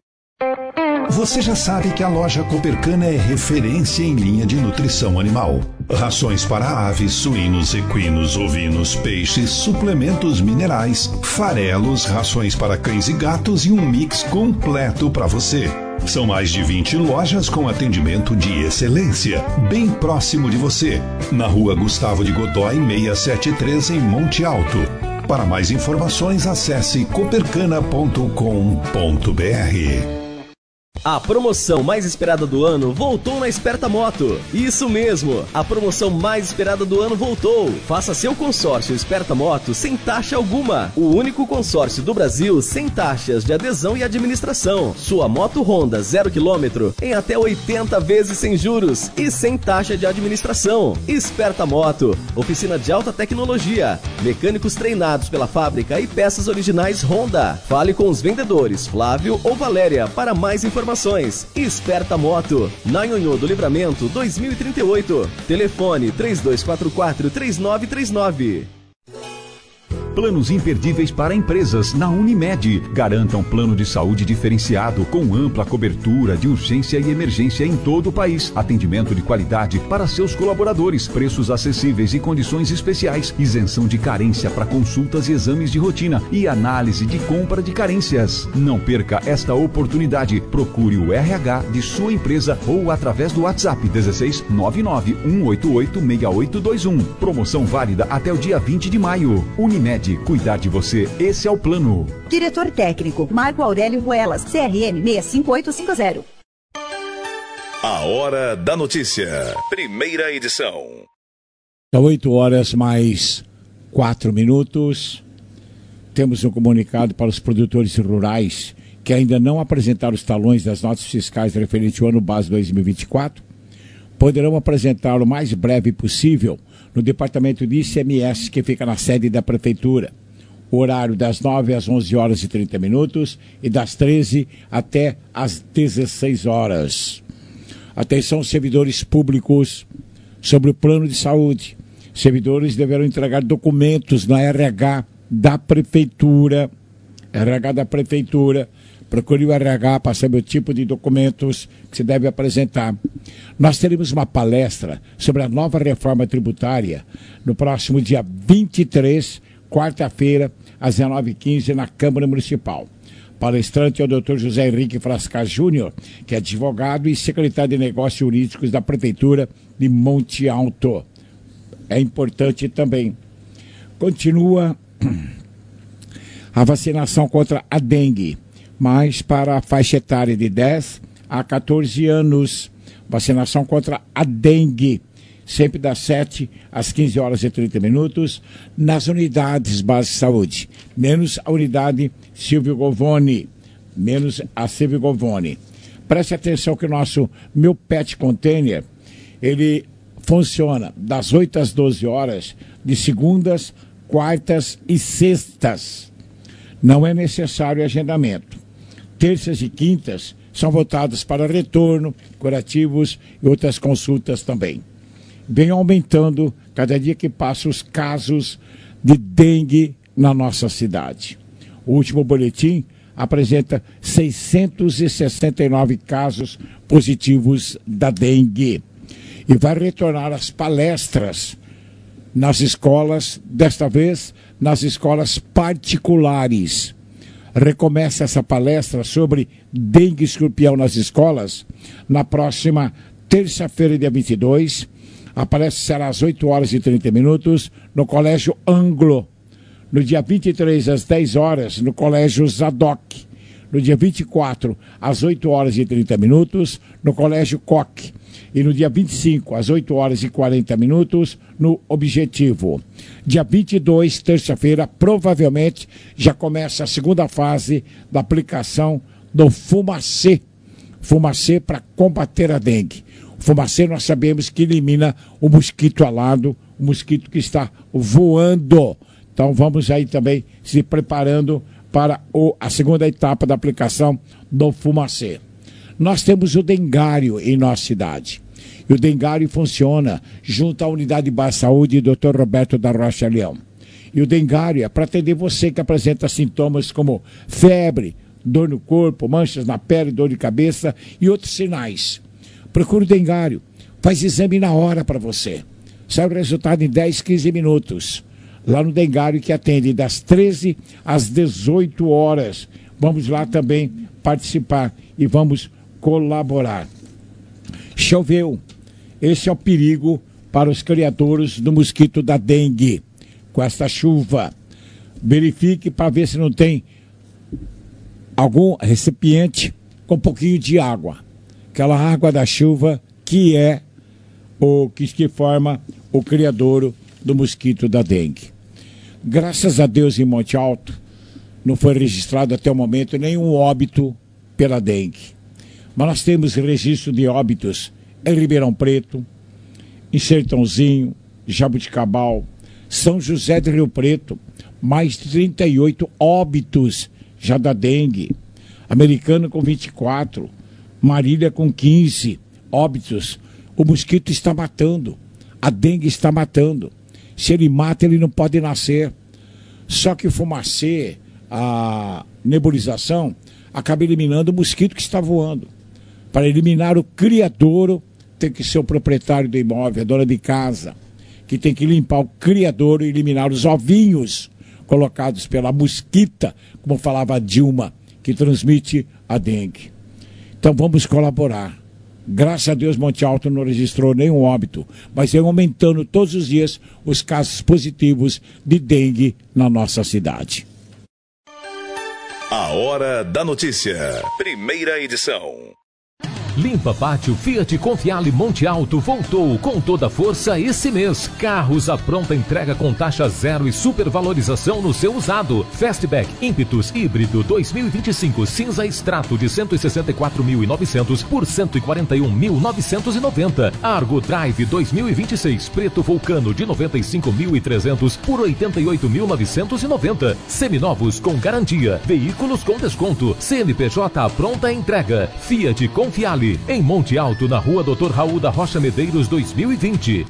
Você já sabe que a loja Coopercana é referência em linha de nutrição animal. Rações para aves, suínos, equinos, ovinos, peixes, suplementos minerais, farelos, rações para cães e gatos e um mix completo para você. São mais de vinte lojas com atendimento de excelência, bem próximo de você. Na rua Gustavo de Godói, seiscentos e setenta e três, em Monte Alto. Para mais informações, acesse coopercana ponto com ponto b r. A promoção mais esperada do ano voltou na Esperta Moto. Isso mesmo, a promoção mais esperada do ano voltou. Faça seu consórcio Esperta Moto sem taxa alguma. O único consórcio do Brasil sem taxas de adesão e administração. Sua moto Honda zero quilômetro em até oitenta vezes sem juros e sem taxa de administração. Esperta Moto, oficina de alta tecnologia, mecânicos treinados pela fábrica e peças originais Honda. Fale com os vendedores Flávio ou Valéria para mais informações. Esperta Moto, na Nhonhô do Livramento dois mil e trinta e oito. Telefone três dois quatro quatro, três nove três nove. Planos imperdíveis para empresas na Unimed. Garanta um plano de saúde diferenciado com ampla cobertura de urgência e emergência em todo o país. Atendimento de qualidade para seus colaboradores. Preços acessíveis e condições especiais. Isenção de carência para consultas e exames de rotina e análise de compra de carências. Não perca esta oportunidade. Procure o R H de sua empresa ou através do WhatsApp dezesseis nove nove um oito oito seis oito dois um. Promoção válida até o dia vinte de maio. Unimed, cuidar de você, esse é o plano. Diretor técnico, Marco Aurélio Ruelas, C R M seis cinco oito cinco zero. A Hora da Notícia, primeira edição. São oito horas mais quatro minutos. Temos um comunicado para os produtores rurais que ainda não apresentaram os talões das notas fiscais referente ao ano base dois mil e vinte e quatro. Poderão apresentar o mais breve possível no departamento de I C M S, que fica na sede da Prefeitura. O horário das nove às onze horas e trinta minutos e das treze até às dezesseis horas. Atenção, servidores públicos, sobre o plano de saúde. Servidores deverão entregar documentos na R H da Prefeitura. R H da Prefeitura. Procure o R H para saber o tipo de documentos que se deve apresentar. Nós teremos uma palestra sobre a nova reforma tributária no próximo dia vinte e três, quarta-feira, às dezenove e quinze, na Câmara Municipal. Palestrante é o doutor José Henrique Frascar Júnior, que é advogado e secretário de Negócios Jurídicos da Prefeitura de Monte Alto. É importante também. Continua a vacinação contra a dengue, mas para a faixa etária de dez a quatorze anos. Vacinação contra a dengue, sempre das sete às quinze horas e trinta minutos, nas unidades básicas de saúde, menos a unidade Silvio Govoni, menos a Silvio Govoni. Preste atenção que o nosso Meu Pet Container, ele funciona das oito às doze horas, de segundas, quartas e sextas. Não é necessário agendamento. Terças e quintas são voltadas para retorno, curativos e outras consultas também. Vem aumentando cada dia que passa os casos de dengue na nossa cidade. O último boletim apresenta seiscentos e sessenta e nove casos positivos da dengue. E vai retornar às palestras nas escolas, desta vez nas escolas particulares. Recomeça essa palestra sobre dengue e escorpião nas escolas na próxima terça-feira, dia vinte e dois. A palestra será às oito horas e trinta minutos no Colégio Anglo. No dia vinte e três, às dez horas, no Colégio Zadok. No dia vinte e quatro, às oito horas e trinta minutos, no Colégio Coque. E no dia vinte e cinco, às oito horas e quarenta minutos, no Objetivo. Dia vinte e dois, terça-feira, provavelmente já começa a segunda fase da aplicação do Fumacê. Fumacê para combater a dengue. O Fumacê nós sabemos que elimina o mosquito alado, o mosquito que está voando. Então vamos aí também se preparando para o, a segunda etapa da aplicação do Fumacê. Nós temos o dengário em nossa cidade. E o dengário funciona junto à Unidade de Baixa Saúde doutor Roberto da Rocha Leão. E o dengário é para atender você que apresenta sintomas como febre, dor no corpo, manchas na pele, dor de cabeça e outros sinais. Procure o dengário. Faz exame na hora para você. Sai o resultado em dez, quinze minutos. Lá no dengário, que atende das treze às dezoito horas. Vamos lá também participar e vamos colaborar. Choveu. Esse é o perigo para os criadores do mosquito da dengue. Com esta chuva, verifique para ver se não tem algum recipiente com um pouquinho de água. Aquela água da chuva que é o que, que forma o criadouro do mosquito da dengue. Graças a Deus, em Monte Alto, não foi registrado até o momento nenhum óbito pela dengue. Mas nós temos registro de óbitos em Ribeirão Preto, em Sertãozinho, Jabuticabal, São José do Rio Preto, mais de trinta e oito óbitos já da dengue. Americana com vinte e quatro, Marília com quinze óbitos. O mosquito está matando, a dengue está matando. Se ele mata, ele não pode nascer. Só que o fumacê, a nebulização, acaba eliminando o mosquito que está voando. Para eliminar o criadouro, tem que ser o proprietário do imóvel, a dona de casa, que tem que limpar o criadouro e eliminar os ovinhos colocados pela mosquita, como falava a Dilma, que transmite a dengue. Então vamos colaborar. Graças a Deus, Monte Alto não registrou nenhum óbito, mas vem aumentando todos os dias os casos positivos de dengue na nossa cidade. A Hora da Notícia, primeira edição. Limpa Pátio Fiat Confiale Monte Alto voltou com toda a força esse mês. Carros à pronta entrega com taxa zero e supervalorização no seu usado. Fastback Impetus híbrido dois mil e vinte e cinco cinza extrato de cento e sessenta e quatro mil e novecentos por cento e quarenta e um mil novecentos e noventa. Argo Drive dois mil e vinte e seis preto Vulcano de noventa e cinco mil e trezentos por oitenta e oito mil novecentos e noventa. Seminovos com garantia. Veículos com desconto. C N P J à pronta entrega. Fiat Confiale em Monte Alto, na rua doutor Raul da Rocha Medeiros dois mil e vinte.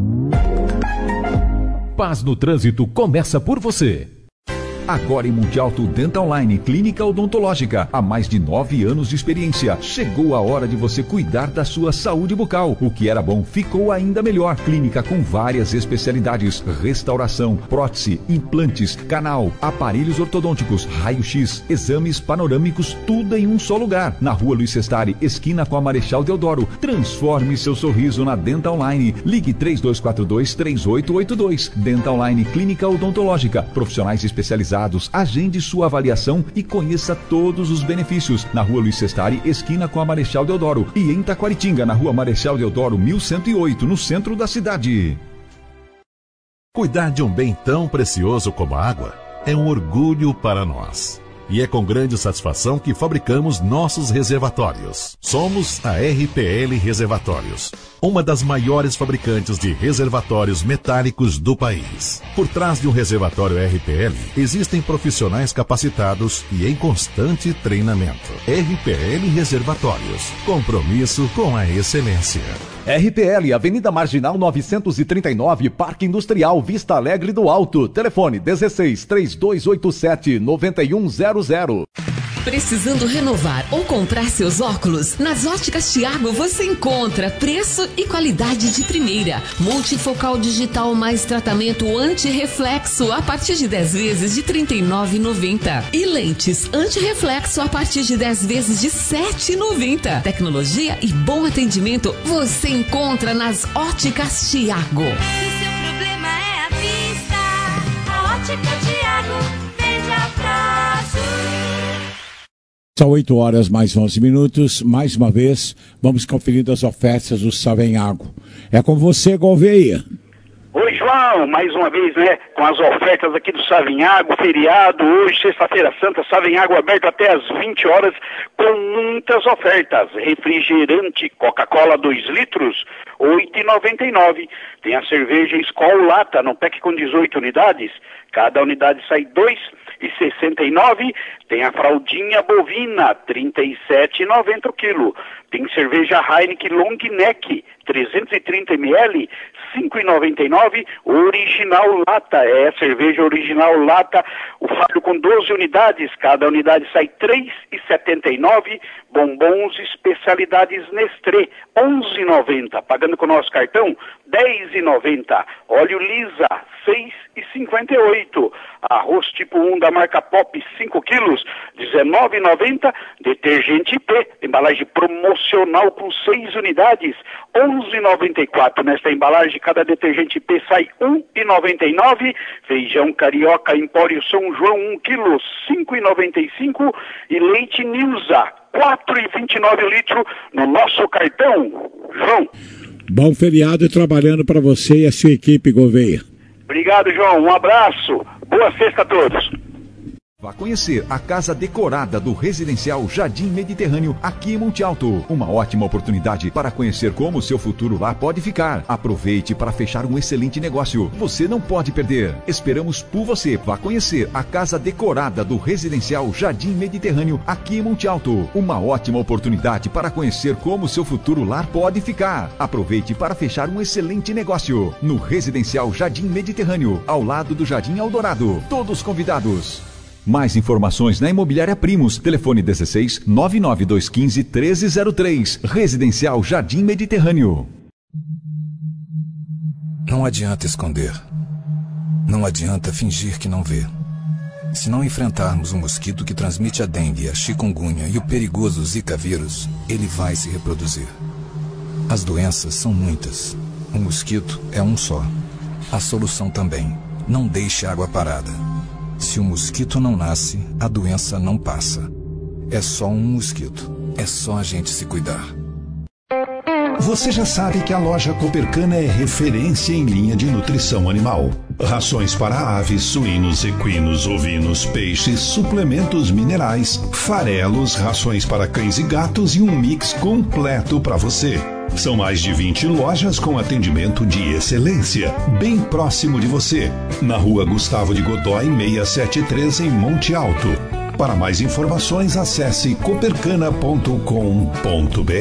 Paz no trânsito começa por você. Agora em Monte Alto Dental Line, clínica odontológica, há mais de nove anos de experiência. Chegou a hora de você cuidar da sua saúde bucal. O que era bom ficou ainda melhor. Clínica com várias especialidades: restauração, prótese, implantes, canal, aparelhos ortodônticos, raio-x, exames panorâmicos, tudo em um só lugar. Na rua Luiz Sestari, esquina com a Marechal Deodoro. Transforme seu sorriso na Dental Line. Ligue três dois quatro dois, três oito oito dois. Dental Line Clínica Odontológica. Profissionais especializados. Agende sua avaliação e conheça todos os benefícios. Na rua Luiz Sestari, esquina com a Marechal Deodoro. E em Taquaritinga, na rua Marechal Deodoro mil cento e oito, no centro da cidade. Cuidar de um bem tão precioso como a água é um orgulho para nós. E é com grande satisfação que fabricamos nossos reservatórios. Somos a R P L Reservatórios, uma das maiores fabricantes de reservatórios metálicos do país. Por trás de um reservatório R P L, existem profissionais capacitados e em constante treinamento. R P L Reservatórios, compromisso com a excelência. R P L, Avenida Marginal novecentos e trinta e nove, Parque Industrial, Vista Alegre do Alto. Telefone dezesseis, três dois oito sete, nove um zero zero. Precisando renovar ou comprar seus óculos? Nas Óticas Thiago você encontra preço e qualidade de primeira. Multifocal digital mais tratamento anti-reflexo a partir de dez vezes de trinta e nove reais e noventa centavos. E lentes anti-reflexo a partir de dez vezes de sete reais e noventa centavos. Tecnologia e bom atendimento você encontra nas Óticas Thiago. Se seu problema é a vista, a Ótica Thiago vende a prazo. São oito horas mais onze minutos. Mais uma vez, vamos conferir as ofertas do Savenhago. É com você, Gouveia. Oi, João, mais uma vez, né, com as ofertas aqui do Savenhago, feriado, hoje, sexta-feira santa, Savenhago aberto até às vinte horas, com muitas ofertas. Refrigerante Coca-Cola dois litros, oito reais e noventa e nove centavos. Tem a cerveja Skol Lata, no pack com dezoito unidades, cada unidade sai dois reais e sessenta e nove centavos. Tem a fraldinha bovina, trinta e sete reais e noventa centavos o quilo. Tem cerveja Heineken Long Neck, trezentos e trinta mililitros, cinco reais e noventa e nove centavos. Original Lata, é a cerveja Original Lata, o fardo com doze unidades, cada unidade sai três reais e setenta e nove centavos. Bombons especialidades Nestlé, onze reais e noventa centavos. Pagando com o nosso cartão, dez reais e noventa centavos. Óleo Lisa, seis reais e cinquenta e oito centavos. Arroz tipo um da marca Pop, cinco quilos, dezenove reais e noventa centavos. Detergente P, embalagem promocional com seis unidades, onze reais e noventa e quatro centavos. Nesta embalagem, cada detergente P sai um real e noventa e nove centavos. Feijão Carioca Empório São João, um quilo, cinco reais e noventa e cinco centavos. E leite Nilza, quatro reais e vinte e nove centavos litro no nosso cartão. João. Bom feriado trabalhando para você e a sua equipe, Gouveia. Obrigado, João. Um abraço. Boa sexta a todos. Vá conhecer a casa decorada do Residencial Jardim Mediterrâneo aqui em Monte Alto. Uma ótima oportunidade para conhecer como o seu futuro lá pode ficar. Aproveite para fechar um excelente negócio. Você não pode perder. Esperamos por você. Vá conhecer a casa decorada do Residencial Jardim Mediterrâneo aqui em Monte Alto. Uma ótima oportunidade para conhecer como o seu futuro lar pode ficar. Aproveite para fechar um excelente negócio no Residencial Jardim Mediterrâneo, ao lado do Jardim Eldorado. Todos convidados. Mais informações na Imobiliária Primos. Telefone dezesseis, nove nove dois um cinco, um três zero três. Residencial Jardim Mediterrâneo. Não adianta esconder. Não adianta fingir que não vê. Se não enfrentarmos um mosquito que transmite a dengue, a chikungunya e o perigoso Zika vírus, ele vai se reproduzir. As doenças são muitas. O mosquito é um só. A solução também. Não deixe água parada. Se o mosquito não nasce, a doença não passa. É só um mosquito. É só a gente se cuidar. Você já sabe que a loja Copercana é referência em linha de nutrição animal. Rações para aves, suínos, equinos, ovinos, peixes, suplementos minerais, farelos, rações para cães e gatos e um mix completo para você. São mais de vinte lojas com atendimento de excelência, bem próximo de você, na rua Gustavo de Godói seiscentos e setenta e três, em Monte Alto. Para mais informações, acesse copercana ponto com ponto br.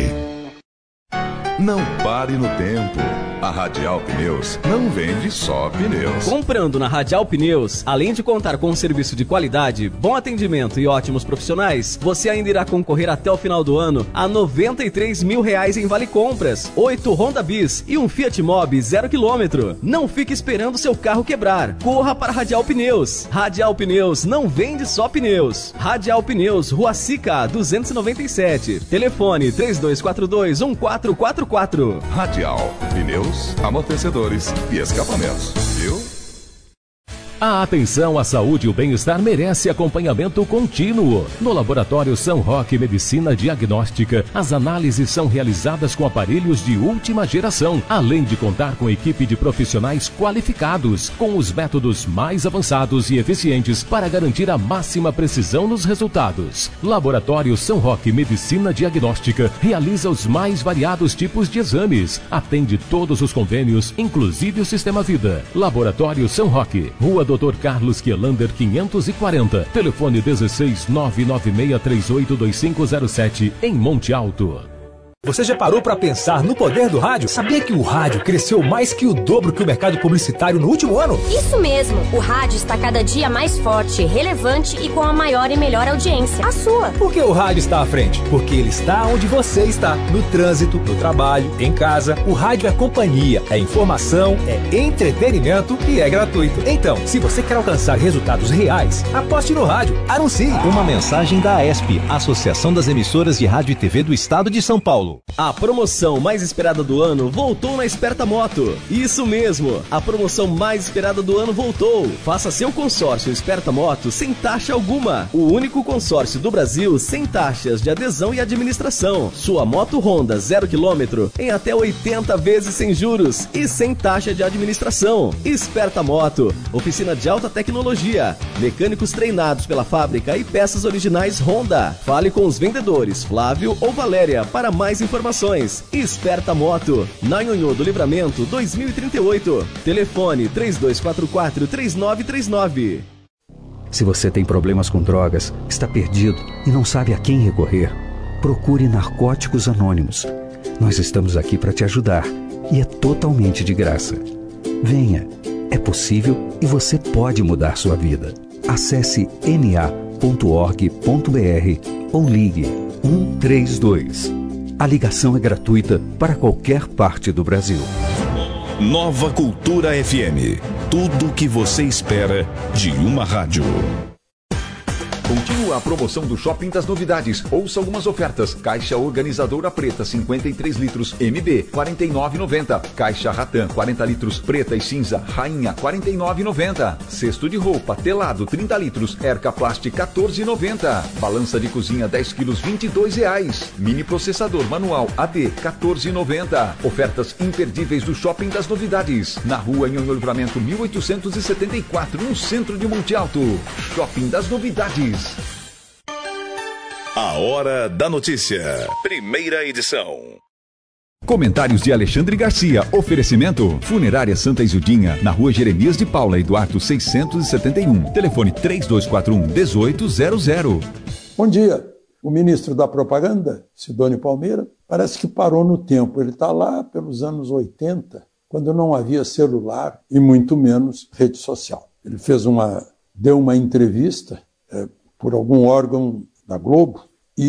Não pare no tempo. A Radial Pneus não vende só pneus. Comprando na Radial Pneus, além de contar com um serviço de qualidade, bom atendimento e ótimos profissionais, você ainda irá concorrer até o final do ano a noventa e três mil reais em vale compras, oito Honda Bis e um Fiat Mobi zero quilômetro. Não fique esperando seu carro quebrar. Corra para a Radial Pneus. Radial Pneus não vende só pneus. Radial Pneus, Rua Sica, duzentos e noventa e sete. Telefone três dois quatro dois, um quatro quatro quatro. Radial Pneus, amortecedores e escapamentos, viu? A atenção à saúde e o bem-estar merece acompanhamento contínuo. No Laboratório São Roque Medicina Diagnóstica, as análises são realizadas com aparelhos de última geração, além de contar com equipe de profissionais qualificados, com os métodos mais avançados e eficientes para garantir a máxima precisão nos resultados. Laboratório São Roque Medicina Diagnóstica realiza os mais variados tipos de exames, atende todos os convênios, inclusive o Sistema Vida. Laboratório São Roque, Rua doutor Carlos Quielander quinhentos e quarenta, telefone dezesseis, nove nove seis três oito dois cinco zero sete, em Monte Alto. Você já parou para pensar no poder do rádio? Sabia que o rádio cresceu mais que o dobro que o mercado publicitário no último ano? Isso mesmo, o rádio está cada dia mais forte, relevante e com a maior e melhor audiência, a sua. Por que o rádio está à frente? Porque ele está onde você está, no trânsito, no trabalho, em casa. O rádio é companhia, é informação, é entretenimento e é gratuito. Então, se você quer alcançar resultados reais, aposte no rádio, anuncie. Uma mensagem da A E S P, Associação das Emissoras de Rádio e T V do Estado de São Paulo. A promoção mais esperada do ano voltou na Esperta Moto. Isso mesmo, a promoção mais esperada do ano voltou. Faça seu consórcio Esperta Moto sem taxa alguma. O único consórcio do Brasil sem taxas de adesão e administração. Sua moto Honda zero quilômetro em até oitenta vezes sem juros e sem taxa de administração. Esperta Moto, oficina de alta tecnologia, mecânicos treinados pela fábrica e peças originais Honda. Fale com os vendedores Flávio ou Valéria para mais informações. Esperta Moto, na Nhonhô do Livramento dois mil e trinta e oito. Telefone três dois quatro quatro, três nove três nove. Se você tem problemas com drogas, está perdido e não sabe a quem recorrer, procure Narcóticos Anônimos. Nós estamos aqui para te ajudar e é totalmente de graça. Venha, é possível e você pode mudar sua vida. Acesse n a ponto org ponto b r ou ligue um três dois. A ligação é gratuita para qualquer parte do Brasil. Nova Cultura F M. Tudo o que você espera de uma rádio. Continua a promoção do Shopping das Novidades. Ouça algumas ofertas. Caixa organizadora preta cinquenta e três litros M B quarenta e nove reais e noventa centavos. Caixa Ratan quarenta litros preta e cinza Rainha quarenta e nove reais e noventa centavos. Cesto de roupa telado trinta litros Erca Plast quatorze reais e noventa centavos. Balança de cozinha dez quilos vinte e dois reais. Mini processador manual A D quatorze reais e noventa centavos. Ofertas imperdíveis do Shopping das Novidades. Na rua Nhonhô Livramento mil oitocentos e setenta e quatro, no centro de Monte Alto. Shopping das Novidades. A Hora da Notícia. Primeira edição. Comentários de Alexandre Garcia. Oferecimento Funerária Santa Isildinha, na rua Jeremias de Paula e Duarte seiscentos e setenta e um. Telefone três dois quatro um, um oito zero zero. Bom dia. O ministro da Propaganda, Sidônio Palmeira, parece que parou no tempo. Ele está lá pelos anos oitenta, quando não havia celular e muito menos rede social. Ele fez uma, deu uma entrevista é, por algum órgão da Globo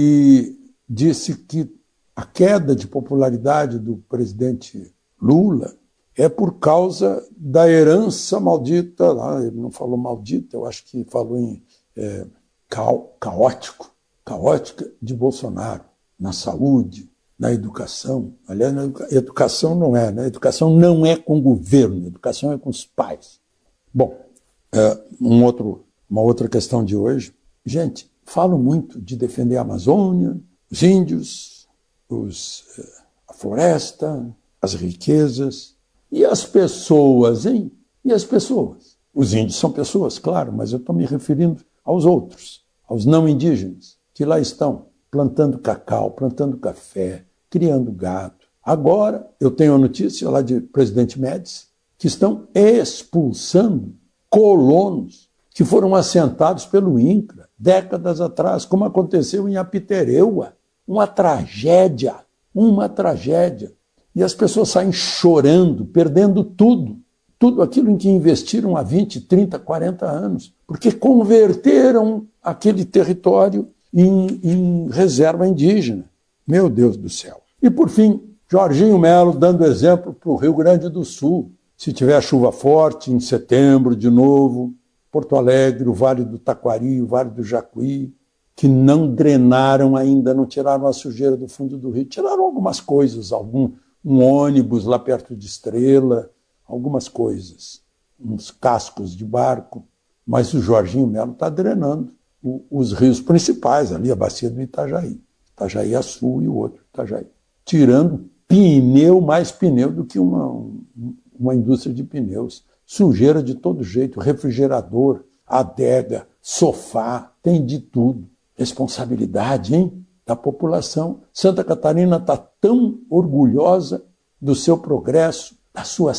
e disse que a queda de popularidade do presidente Lula é por causa da herança maldita, lá ele não falou maldita, eu acho que falou em é, cao, caótico, caótica de Bolsonaro, na saúde, na educação. Aliás, na educa- educação não é, né? Educação não é com o governo, educação é com os pais. Bom, é, um outro, uma outra questão de hoje. Gente, falo muito de defender a Amazônia, os índios, os, a floresta, as riquezas e as pessoas, hein? E as pessoas? Os índios são pessoas, claro, mas eu estou me referindo aos outros, aos não indígenas, que lá estão plantando cacau, plantando café, criando gado. Agora, eu tenho a notícia lá de Presidente Médici, que estão expulsando colonos que foram assentados pelo INCRA décadas atrás, como aconteceu em Apitereua. Uma tragédia, uma tragédia. E as pessoas saem chorando, perdendo tudo, tudo aquilo em que investiram há vinte, trinta, quarenta anos, porque converteram aquele território em, em reserva indígena. Meu Deus do céu. E por fim, Jorginho Melo dando exemplo para o Rio Grande do Sul. Se tiver chuva forte em setembro de novo, Porto Alegre, o Vale do Taquari, o Vale do Jacuí, que não drenaram ainda, não tiraram a sujeira do fundo do rio. Tiraram algumas coisas, algum um ônibus lá perto de Estrela, algumas coisas, uns cascos de barco, mas o Jorginho Melo está drenando o, os rios principais, ali a bacia do Itajaí, Itajaí Açu e o outro Itajaí, tirando pneu, mais pneu do que uma, uma indústria de pneus, sujeira de todo jeito, refrigerador, adega, sofá, tem de tudo. Responsabilidade, hein, da população. Santa Catarina está tão orgulhosa do seu progresso, da sua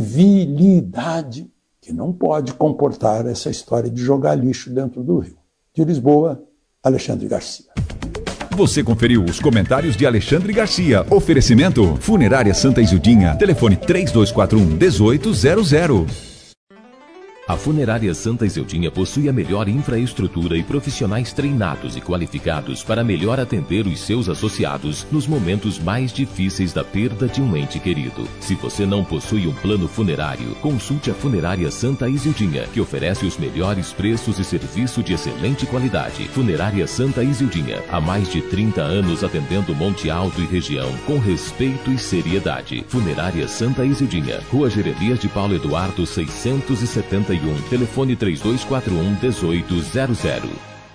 civilidade, que não pode comportar essa história de jogar lixo dentro do rio. De Lisboa, Alexandre Garcia. Você conferiu os comentários de Alexandre Garcia. Oferecimento Funerária Santa Isildinha. Telefone três dois quatro um, um oito zero zero. A Funerária Santa Isildinha possui a melhor infraestrutura e profissionais treinados e qualificados para melhor atender os seus associados nos momentos mais difíceis da perda de um ente querido. Se você não possui um plano funerário, consulte a Funerária Santa Isildinha, que oferece os melhores preços e serviço de excelente qualidade. Funerária Santa Isildinha, há mais de trinta anos atendendo Monte Alto e região com respeito e seriedade. Funerária Santa Isildinha, Rua Jeremias de Paulo Eduardo seiscentos e setenta e um, telefone três dois quatro um, um oito zero zero.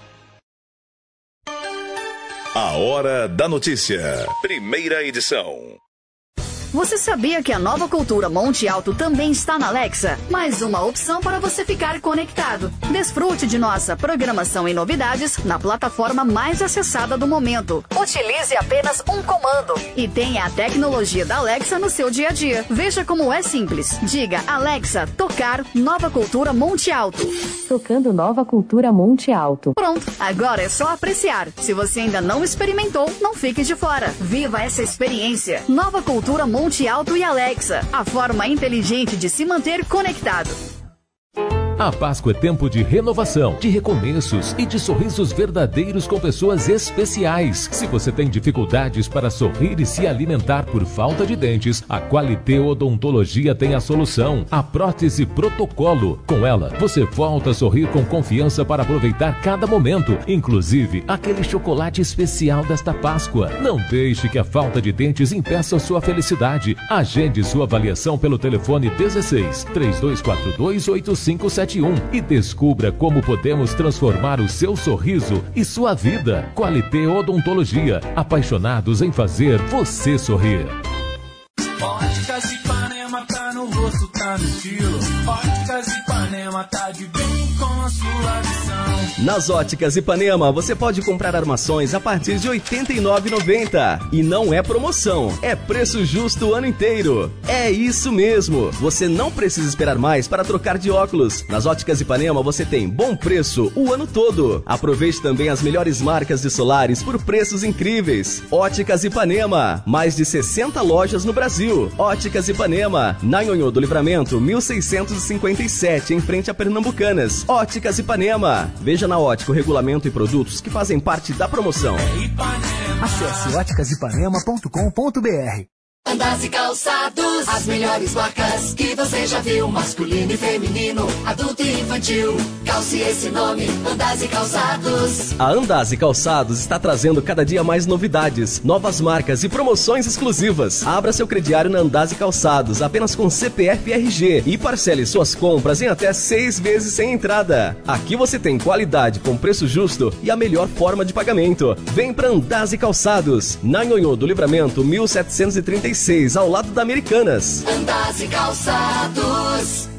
A Hora da Notícia. Primeira edição. Você sabia que a Nova Cultura Monte Alto também está na Alexa? Mais uma opção para você ficar conectado. Desfrute de nossa programação e novidades na plataforma mais acessada do momento. Utilize apenas um comando e tenha a tecnologia da Alexa no seu dia a dia. Veja como é simples. Diga, Alexa, tocar Nova Cultura Monte Alto. Tocando Nova Cultura Monte Alto. Pronto, agora é só apreciar. Se você ainda não experimentou, não fique de fora. Viva essa experiência. Nova Cultura Monte Alto e Alexa, a forma inteligente de se manter conectado. A Páscoa é tempo de renovação, de recomeços e de sorrisos verdadeiros com pessoas especiais. Se você tem dificuldades para sorrir e se alimentar por falta de dentes, a Qualité Odontologia tem a solução. A prótese Protocolo. Com ela, você volta a sorrir com confiança para aproveitar cada momento, inclusive aquele chocolate especial desta Páscoa. Não deixe que a falta de dentes impeça sua felicidade. Agende sua avaliação pelo telefone dezesseis, três dois quatro dois, oito cinco sete um e descubra como podemos transformar o seu sorriso e sua vida. Qualité Odontologia, apaixonados em fazer você sorrir. Óticas Ipanema, tá no rosto, tá no estilo. Óticas Ipanema, tá de bem com a sua visão. Nas Óticas Ipanema, você pode comprar armações a partir de oitenta e nove reais e noventa centavos. E não é promoção, é preço justo o ano inteiro. É isso mesmo, você não precisa esperar mais para trocar de óculos. Nas Óticas Ipanema, você tem bom preço o ano todo. Aproveite também as melhores marcas de solares por preços incríveis. Óticas Ipanema, mais de sessenta lojas no Brasil. Óticas Ipanema, na Nhonhô do Livramento, mil seiscentos e cinquenta e sete, em frente a Pernambucanas. Óticas Ipanema. Veja na Ótica o regulamento e produtos que fazem parte da promoção. Acesse óticas ipanema ponto com ponto b r. Andas e calçados, as melhores marcas que você já viu, masculino e feminino, adulto e infantil. Calce esse nome, Andas e Calçados. A Andas e Calçados está trazendo cada dia mais novidades, novas marcas e promoções exclusivas. Abra seu crediário na Andas e Calçados, apenas com C P F e R G, e parcele suas compras em até seis vezes sem entrada. Aqui você tem qualidade com preço justo e a melhor forma de pagamento. Vem pra Andas e Calçados, na Nhonhô do Livramento, mil setecentos e trinta e seis, ao lado da Americanas. Andas e Calçados.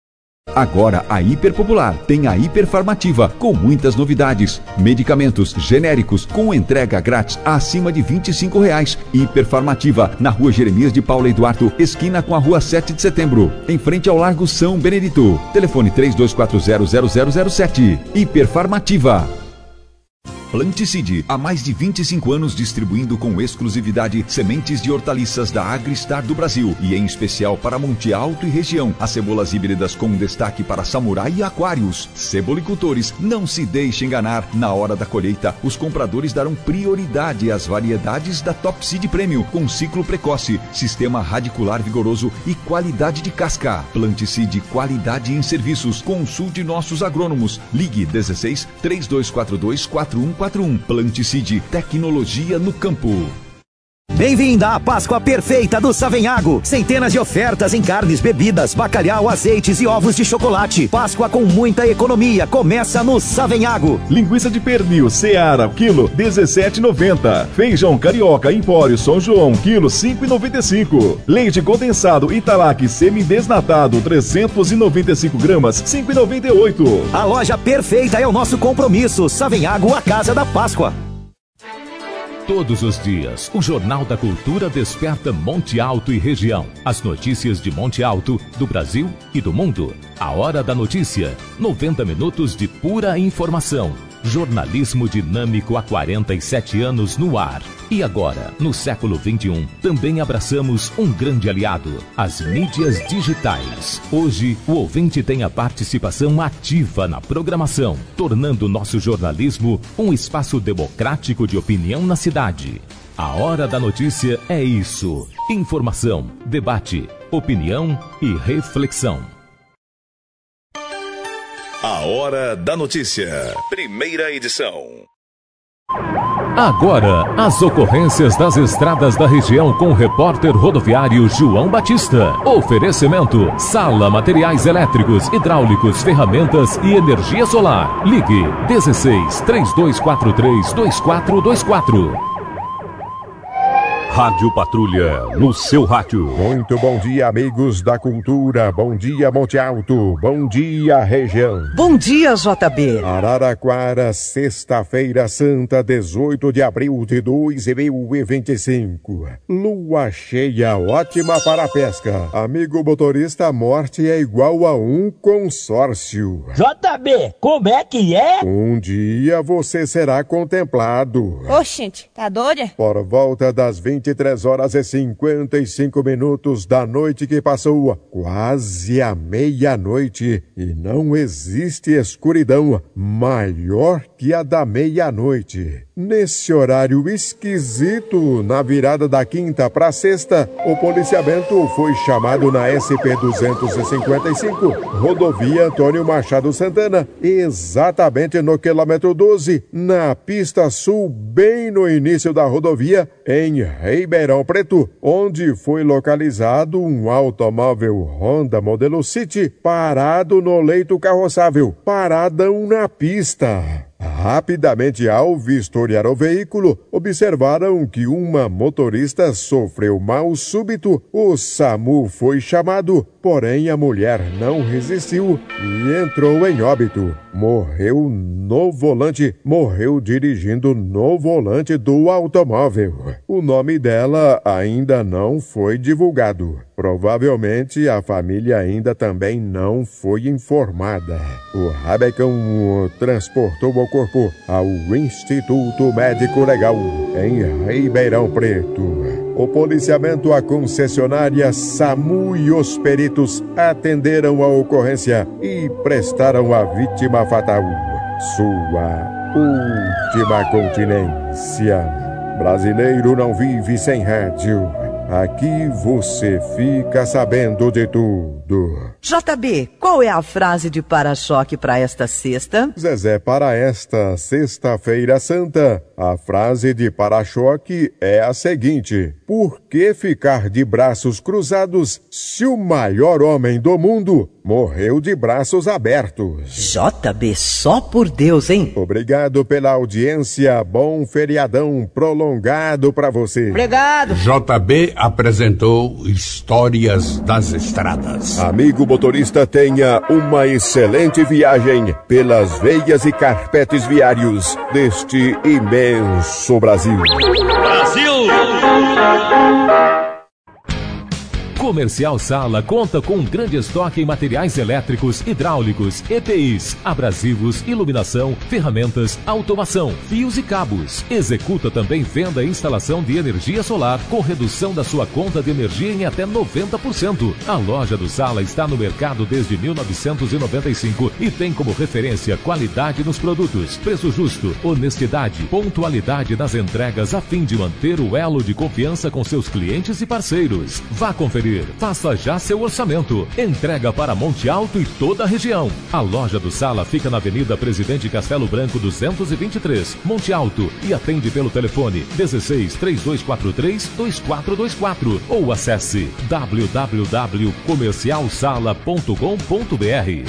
Agora a Hiper Popular tem a Hiperfarmativa, com muitas novidades. Medicamentos genéricos com entrega grátis acima de vinte e cinco reais. Hiperfarmativa, na rua Jeremias de Paula Eduardo, esquina com a rua sete de setembro, em frente ao Largo São Benedito. Telefone três dois quatro zero zero zero zero sete. Hiperfarmativa. Planticide, há mais de vinte e cinco anos distribuindo com exclusividade sementes de hortaliças da Agristar do Brasil e em especial para Monte Alto e região. As cebolas híbridas com destaque para samurai e aquários. Cebolicultores, não se deixe enganar. Na hora da colheita, os compradores darão prioridade às variedades da Top Seed Premium com ciclo precoce, sistema radicular vigoroso e qualidade de casca. Planticide, qualidade em serviços. Consulte nossos agrônomos. Ligue dezesseis, três dois quatro dois, quatro um quatro um. Planticide, tecnologia no campo. Bem-vinda à Páscoa perfeita do Savenhago. Centenas de ofertas em carnes, bebidas, bacalhau, azeites e ovos de chocolate. Páscoa com muita economia. Começa no Savenhago. Linguiça de pernil Seara, quilo dezessete reais e noventa centavos. Feijão carioca Empório São João, quilo cinco reais e noventa e cinco centavos. Leite condensado Italac semi-desnatado, trezentos e noventa e cinco gramas, cinco reais e noventa e oito centavos. A loja perfeita é o nosso compromisso. Savenhago, a casa da Páscoa. Todos os dias, o Jornal da Cultura desperta Monte Alto e região. As notícias de Monte Alto, do Brasil e do mundo. A Hora da Notícia. noventa minutos de pura informação. Jornalismo dinâmico há quarenta e sete anos no ar. E agora, no século vinte e um, também abraçamos um grande aliado, as mídias digitais. Hoje, o ouvinte tem a participação ativa na programação, tornando nosso jornalismo um espaço democrático de opinião na cidade. A Hora da Notícia é isso: informação, debate, opinião e reflexão. A Hora da Notícia, primeira edição. Agora, as ocorrências das estradas da região com o repórter rodoviário João Batista. Oferecimento: Sala Materiais Elétricos, Hidráulicos, Ferramentas e Energia Solar. Ligue dezesseis, três dois quatro três, dois quatro dois quatro. Rádio Patrulha, no seu rádio. Muito bom dia, amigos da cultura. Bom dia, Monte Alto. Bom dia, região. Bom dia, J B. Araraquara, sexta-feira santa, dezoito de abril de dois mil e vinte e cinco. Lua cheia, ótima para a pesca. Amigo motorista, a morte é igual a um consórcio. J B, como é que é? Um dia você será contemplado. Oxente, tá doida? Por volta das vinte vinte e três horas e cinquenta e cinco minutos da noite que passou, quase a meia-noite, e não existe escuridão maior que a da meia-noite. Nesse horário esquisito, na virada da quinta para sexta, o policiamento foi chamado na S P duzentos e cinquenta e cinco, rodovia Antônio Machado Santana, exatamente no quilômetro doze, na pista sul, bem no início da rodovia, em Ribeirão Preto, onde foi localizado um automóvel Honda modelo City parado no leito carroçável, paradão na pista. Rapidamente, ao vistoriar o veículo, observaram que uma motorista sofreu mal súbito. O SAMU foi chamado, porém a mulher não resistiu e entrou em óbito. Morreu no volante, morreu dirigindo no volante do automóvel. O nome dela ainda não foi divulgado. Provavelmente a família ainda também não foi informada. O Rabecão transportou o corpo ao Instituto Médico Legal em Ribeirão Preto. O policiamento, a concessionária SAMU e os peritos atenderam a ocorrência e prestaram à vítima fatal sua última continência. Brasileiro não vive sem rádio. Aqui você fica sabendo de tudo. J B, qual é a frase de para-choque para esta sexta? Zezé, para esta sexta-feira santa, a frase de para-choque é a seguinte: por que ficar de braços cruzados se o maior homem do mundo morreu de braços abertos? J B, só por Deus, hein? Obrigado pela audiência, bom feriadão prolongado para você. Obrigado. J B apresentou Histórias das Estradas. Amigo motorista, tenha uma excelente viagem pelas veias e carpetes viários deste imenso Brasil. Brasil! Comercial Sala conta com um grande estoque em materiais elétricos, hidráulicos, E P Is, abrasivos, iluminação, ferramentas, automação, fios e cabos. Executa também venda e instalação de energia solar com redução da sua conta de energia em até noventa por cento. A loja do Sala está no mercado desde mil novecentos e noventa e cinco e tem como referência qualidade nos produtos, preço justo, honestidade, pontualidade nas entregas a fim de manter o elo de confiança com seus clientes e parceiros. Vá conferir. Faça já seu orçamento. Entrega para Monte Alto e toda a região. A loja do Sala fica na Avenida Presidente Castelo Branco duzentos e vinte e três, Monte Alto, e atende pelo telefone dezesseis, três dois quatro três, dois quatro dois quatro ou acesse w w w ponto comercial sala ponto com ponto b r.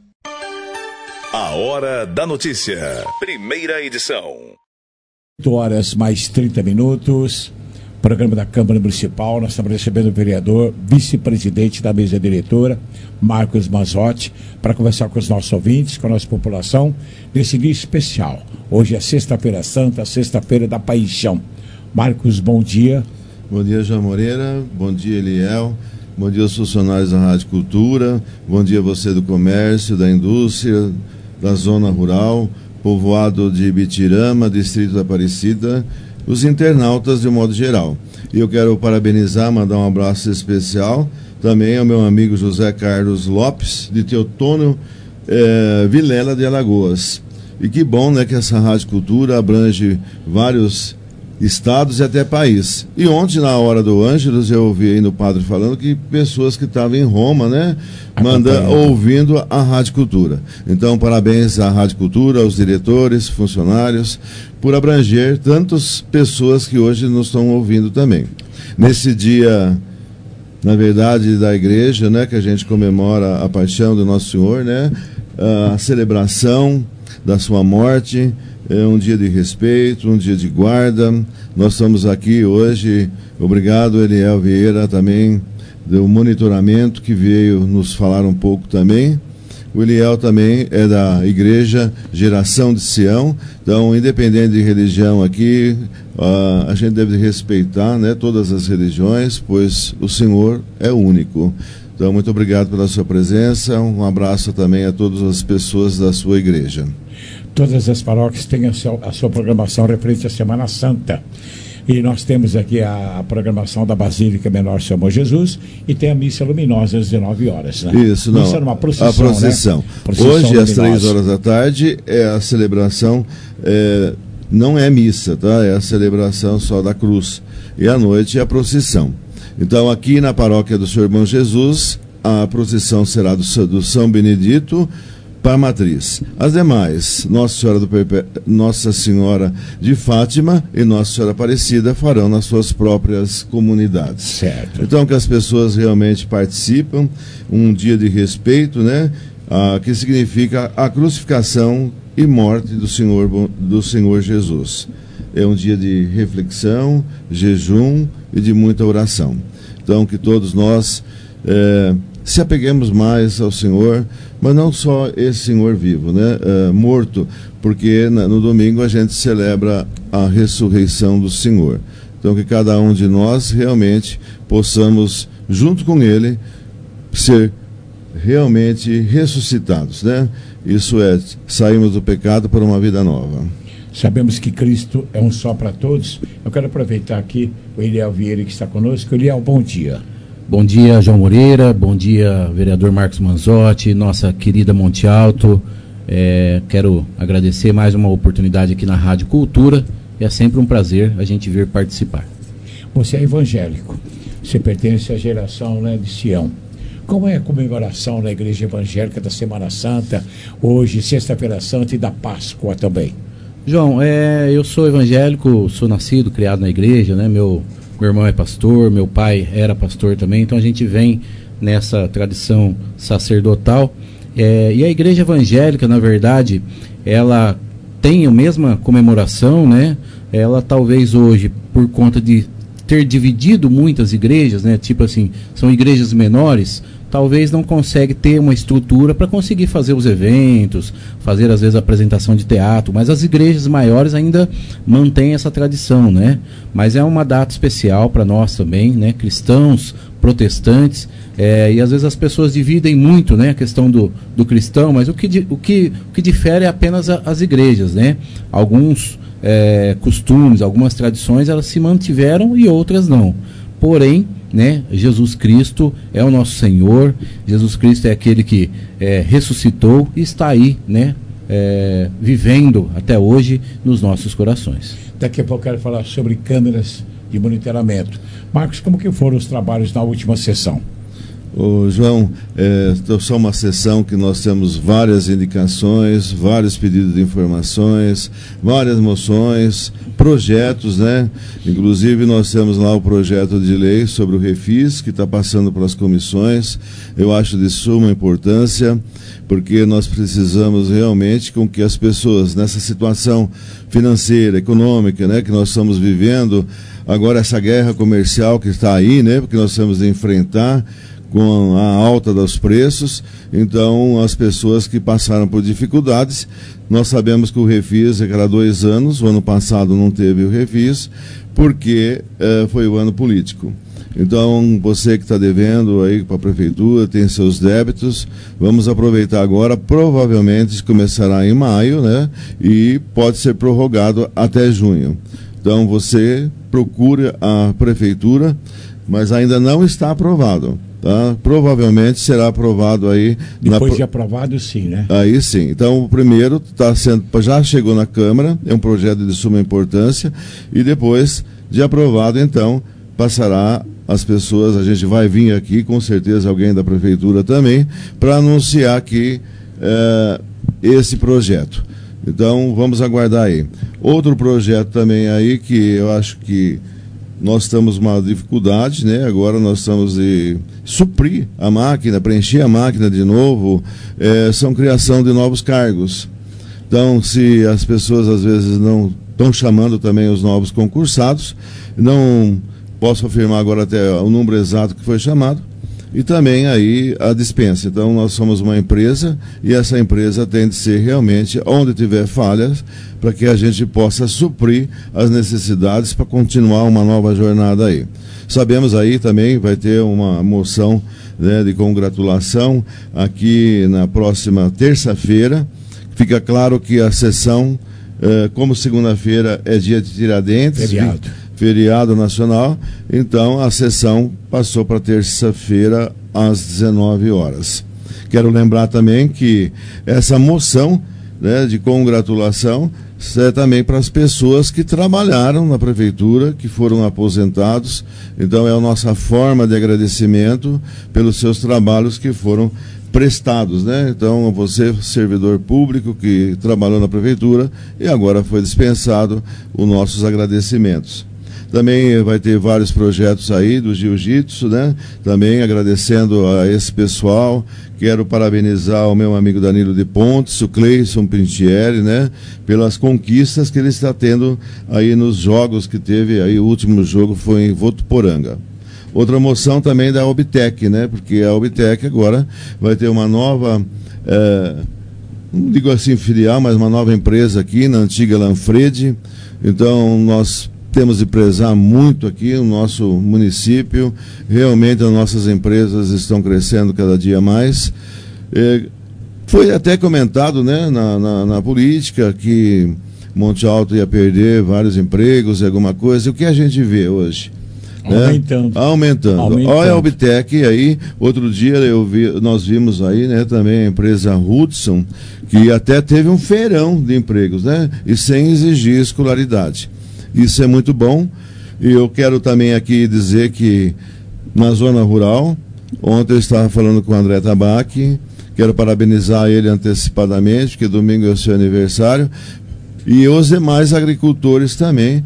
A Hora da Notícia. Primeira edição. oito horas mais trinta minutos. Programa da Câmara Municipal, nós estamos recebendo o vereador, vice-presidente da mesa diretora, Marcos Mazzotti, para conversar com os nossos ouvintes, com a nossa população, nesse dia especial. Hoje é sexta-feira santa, sexta-feira da paixão. Marcos, bom dia. Bom dia, João Moreira, bom dia, Eliel, bom dia aos funcionários da Rádio Cultura, bom dia a você do comércio, da indústria, da zona rural, povoado de Ibitirama, distrito da Aparecida, os internautas de um modo geral. E eu quero parabenizar, mandar um abraço especial também ao meu amigo José Carlos Lopes, de Teotônio eh, Vilela de Alagoas. E que bom, né, que essa Rádio Cultura abrange vários estados e até país. E ontem, na hora do Ângelos, eu ouvi aí no padre falando que pessoas que estavam em Roma, né, manda, ouvindo a Rádio Cultura. Então, parabéns à Rádio Cultura, aos diretores, funcionários, por abranger tantas pessoas que hoje nos estão ouvindo também. Nesse dia, na verdade, da igreja, né, que a gente comemora a paixão do Nosso Senhor, né, a celebração da sua morte, é um dia de respeito, um dia de guarda. Nós estamos aqui hoje, obrigado Eliel Vieira também, do monitoramento que veio nos falar um pouco também. O Eliel também é da Igreja Geração de Sião, então independente de religião aqui, uh, a gente deve respeitar, né, todas as religiões, pois o Senhor é único. Então muito obrigado pela sua presença, um abraço também a todas as pessoas da sua igreja. Todas as paróquias têm a sua, a sua programação referente à Semana Santa. E nós temos aqui a, a programação da Basílica Menor Senhor Bom Jesus e tem a missa luminosa às dezenove horas, né? Isso, não. Missa numa procissão, a procissão. Né? Procissão Hoje, luminosa. às três horas da tarde, é a celebração, é, não é missa, tá? É a celebração só da cruz. E à noite é a procissão. Então, aqui na paróquia do Senhor Bom Jesus, a procissão será do, do São Benedito para a Matriz. As demais, Nossa Senhora, do Perpé... Nossa Senhora de Fátima e Nossa Senhora Aparecida farão nas suas próprias comunidades. Certo. Então, que as pessoas realmente participam, um dia de respeito, né? Ah, que significa a crucificação e morte do Senhor, do Senhor Jesus. É um dia de reflexão, jejum e de muita oração. Então, que todos nós é, se apeguemos mais ao Senhor, mas não só esse Senhor vivo, né? É, morto, porque na, no domingo a gente celebra a ressurreição do Senhor. Então, que cada um de nós realmente possamos, junto com Ele, ser realmente ressuscitados, né? Isso é, saímos do pecado para uma vida nova. Sabemos que Cristo é um só para todos. Eu quero aproveitar aqui o Eliel Vieira que está conosco. Eliel, bom dia. Bom dia, João Moreira. Bom dia, vereador Marcos Manzotti, nossa querida Monte Alto. É, quero agradecer mais uma oportunidade aqui na Rádio Cultura. É sempre um prazer a gente vir participar. Você é evangélico. Você pertence à geração, né, de Sião. Como é a comemoração na Igreja Evangélica da Semana Santa, hoje, Sexta-feira Santa e da Páscoa também? João, é, eu sou evangélico, sou nascido, criado na igreja, né? Meu, meu irmão é pastor, meu pai era pastor também, então a gente vem nessa tradição sacerdotal. É, e a igreja evangélica, na verdade, ela tem a mesma comemoração, né? Ela talvez hoje, por conta de ter dividido muitas igrejas, né? Tipo assim, são igrejas menores, talvez não consegue ter uma estrutura para conseguir fazer os eventos, fazer às vezes a apresentação de teatro, mas as igrejas maiores ainda mantêm essa tradição, né? Mas é uma data especial para nós também, né? Cristãos, protestantes, é, e às vezes as pessoas dividem muito, né? A questão do, do cristão, mas o que, o, que, o que difere é apenas a, as igrejas, né? Alguns é, costumes, algumas tradições, elas se mantiveram e outras não. Porém, né, Jesus Cristo é o nosso Senhor, Jesus Cristo é aquele que é, ressuscitou e está aí, né, é, vivendo até hoje nos nossos corações. Daqui a pouco eu quero falar sobre câmeras de monitoramento. Marcos, como que foram os trabalhos na última sessão? Ô, João, é só uma sessão que nós temos várias indicações, vários pedidos de informações, várias moções, projetos, né? Inclusive nós temos lá o projeto de lei sobre o refis, que está passando pelas comissões. Eu acho de suma importância, porque nós precisamos realmente com que as pessoas, nessa situação financeira, econômica, né, que nós estamos vivendo, agora essa guerra comercial que está aí, né, porque nós temos de enfrentar com a alta dos preços, então as pessoas que passaram por dificuldades, nós sabemos que o refis é cada dois anos, o ano passado não teve o refis, porque eh, foi o ano político. Então, você que está devendo aí para a prefeitura, tem seus débitos, vamos aproveitar agora, provavelmente começará em maio, né, e pode ser prorrogado até junho. Então, você procura a prefeitura, mas ainda não está aprovado. Tá? Provavelmente será aprovado aí. Depois na... de aprovado, sim, né? Aí sim. Então, o primeiro tá sendo, já chegou na Câmara, é um projeto de suma importância, e depois de aprovado, então, passará as pessoas, a gente vai vir aqui, com certeza alguém da Prefeitura também, para anunciar aqui é, esse projeto. Então, vamos aguardar aí. Outro projeto também aí, que eu acho que nós estamos uma dificuldade, né? Agora nós estamos de suprir a máquina, preencher a máquina de novo, é, são criação de novos cargos. Então, se as pessoas às vezes não estão chamando também os novos concursados, não posso afirmar agora até o número exato que foi chamado, e também aí a dispensa. Então, nós somos uma empresa e essa empresa tem de ser realmente, onde tiver falhas, para que a gente possa suprir as necessidades para continuar uma nova jornada aí. Sabemos aí também, vai ter uma moção, né, de congratulação aqui na próxima terça-feira. Fica claro que a sessão, eh, como segunda-feira é dia de Tiradentes, feriado. feriado nacional, então a sessão passou para terça-feira às dezenove horas. Quero lembrar também que essa moção, né, de congratulação é também para as pessoas que trabalharam na prefeitura, que foram aposentados. Então é a nossa forma de agradecimento pelos seus trabalhos que foram prestados, né? Então você, servidor público que trabalhou na prefeitura e agora foi dispensado, os nossos agradecimentos. Também vai ter vários projetos aí do jiu-jitsu, né? Também agradecendo a esse pessoal. Quero parabenizar o meu amigo Danilo de Pontes, o Cleison Pintieri, né? Pelas conquistas que ele está tendo aí nos jogos que teve. Aí o último jogo foi em Votuporanga. Outra moção também da Obtec, né? Porque a Obtec agora vai ter uma nova, é, não digo assim filial, mas uma nova empresa aqui na antiga Lanfredi. Então nós temos de prezar muito aqui o nosso município. Realmente as nossas empresas estão crescendo cada dia mais. É, foi até comentado, né, na, na, na política que Monte Alto ia perder vários empregos e alguma coisa. E o que a gente vê hoje? Aumentando. Né? Aumentando. Aumentando. Olha a Obtec aí, outro dia eu vi, nós vimos aí, né, também a empresa Hudson, que até teve um feirão de empregos, né, e sem exigir escolaridade. Isso é muito bom. E eu quero também aqui dizer que na zona rural, ontem eu estava falando com o André Tabac, quero parabenizar ele antecipadamente, porque domingo é o seu aniversário, e os demais agricultores também,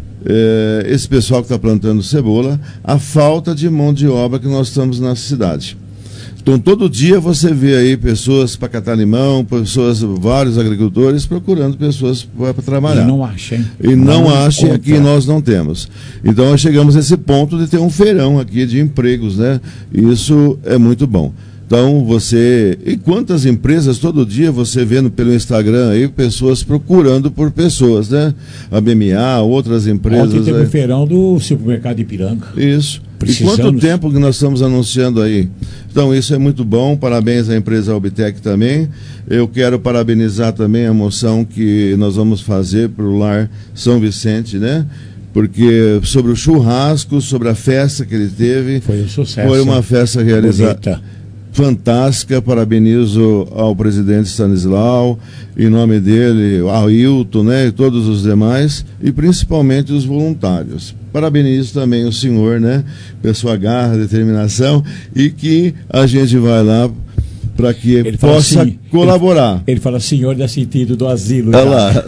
é, esse pessoal que está plantando cebola, a falta de mão de obra que nós estamos na cidade. Então, todo dia você vê aí pessoas para catar limão, pessoas, vários agricultores procurando pessoas para trabalhar. E não achem. E não, não achem aqui, nós não temos. Então, nós chegamos a esse ponto de ter um feirão aqui de empregos, né? Isso é muito bom. Então, você... E quantas empresas, todo dia, você vendo pelo Instagram aí, pessoas procurando por pessoas, né? A B M A, outras empresas... Ontem teve aí. o feirão do supermercado de Ipiranga. Isso. Precisamos... E quanto tempo que nós estamos anunciando aí? Então, isso é muito bom. Parabéns à empresa Obtec também. Eu quero parabenizar também a moção que nós vamos fazer para o Lar São Vicente, né? Porque sobre o churrasco, sobre a festa que ele teve... Foi um sucesso. Foi uma festa realizada... fantástica. Parabenizo ao presidente Stanislau, em nome dele, ao Hilton, né, e todos os demais, e principalmente os voluntários. Parabenizo também o senhor, né, pessoa garra, determinação, e que a gente vai lá para que ele possa assim, colaborar. Ele, ele fala senhor dá sentido do asilo. Olha lá.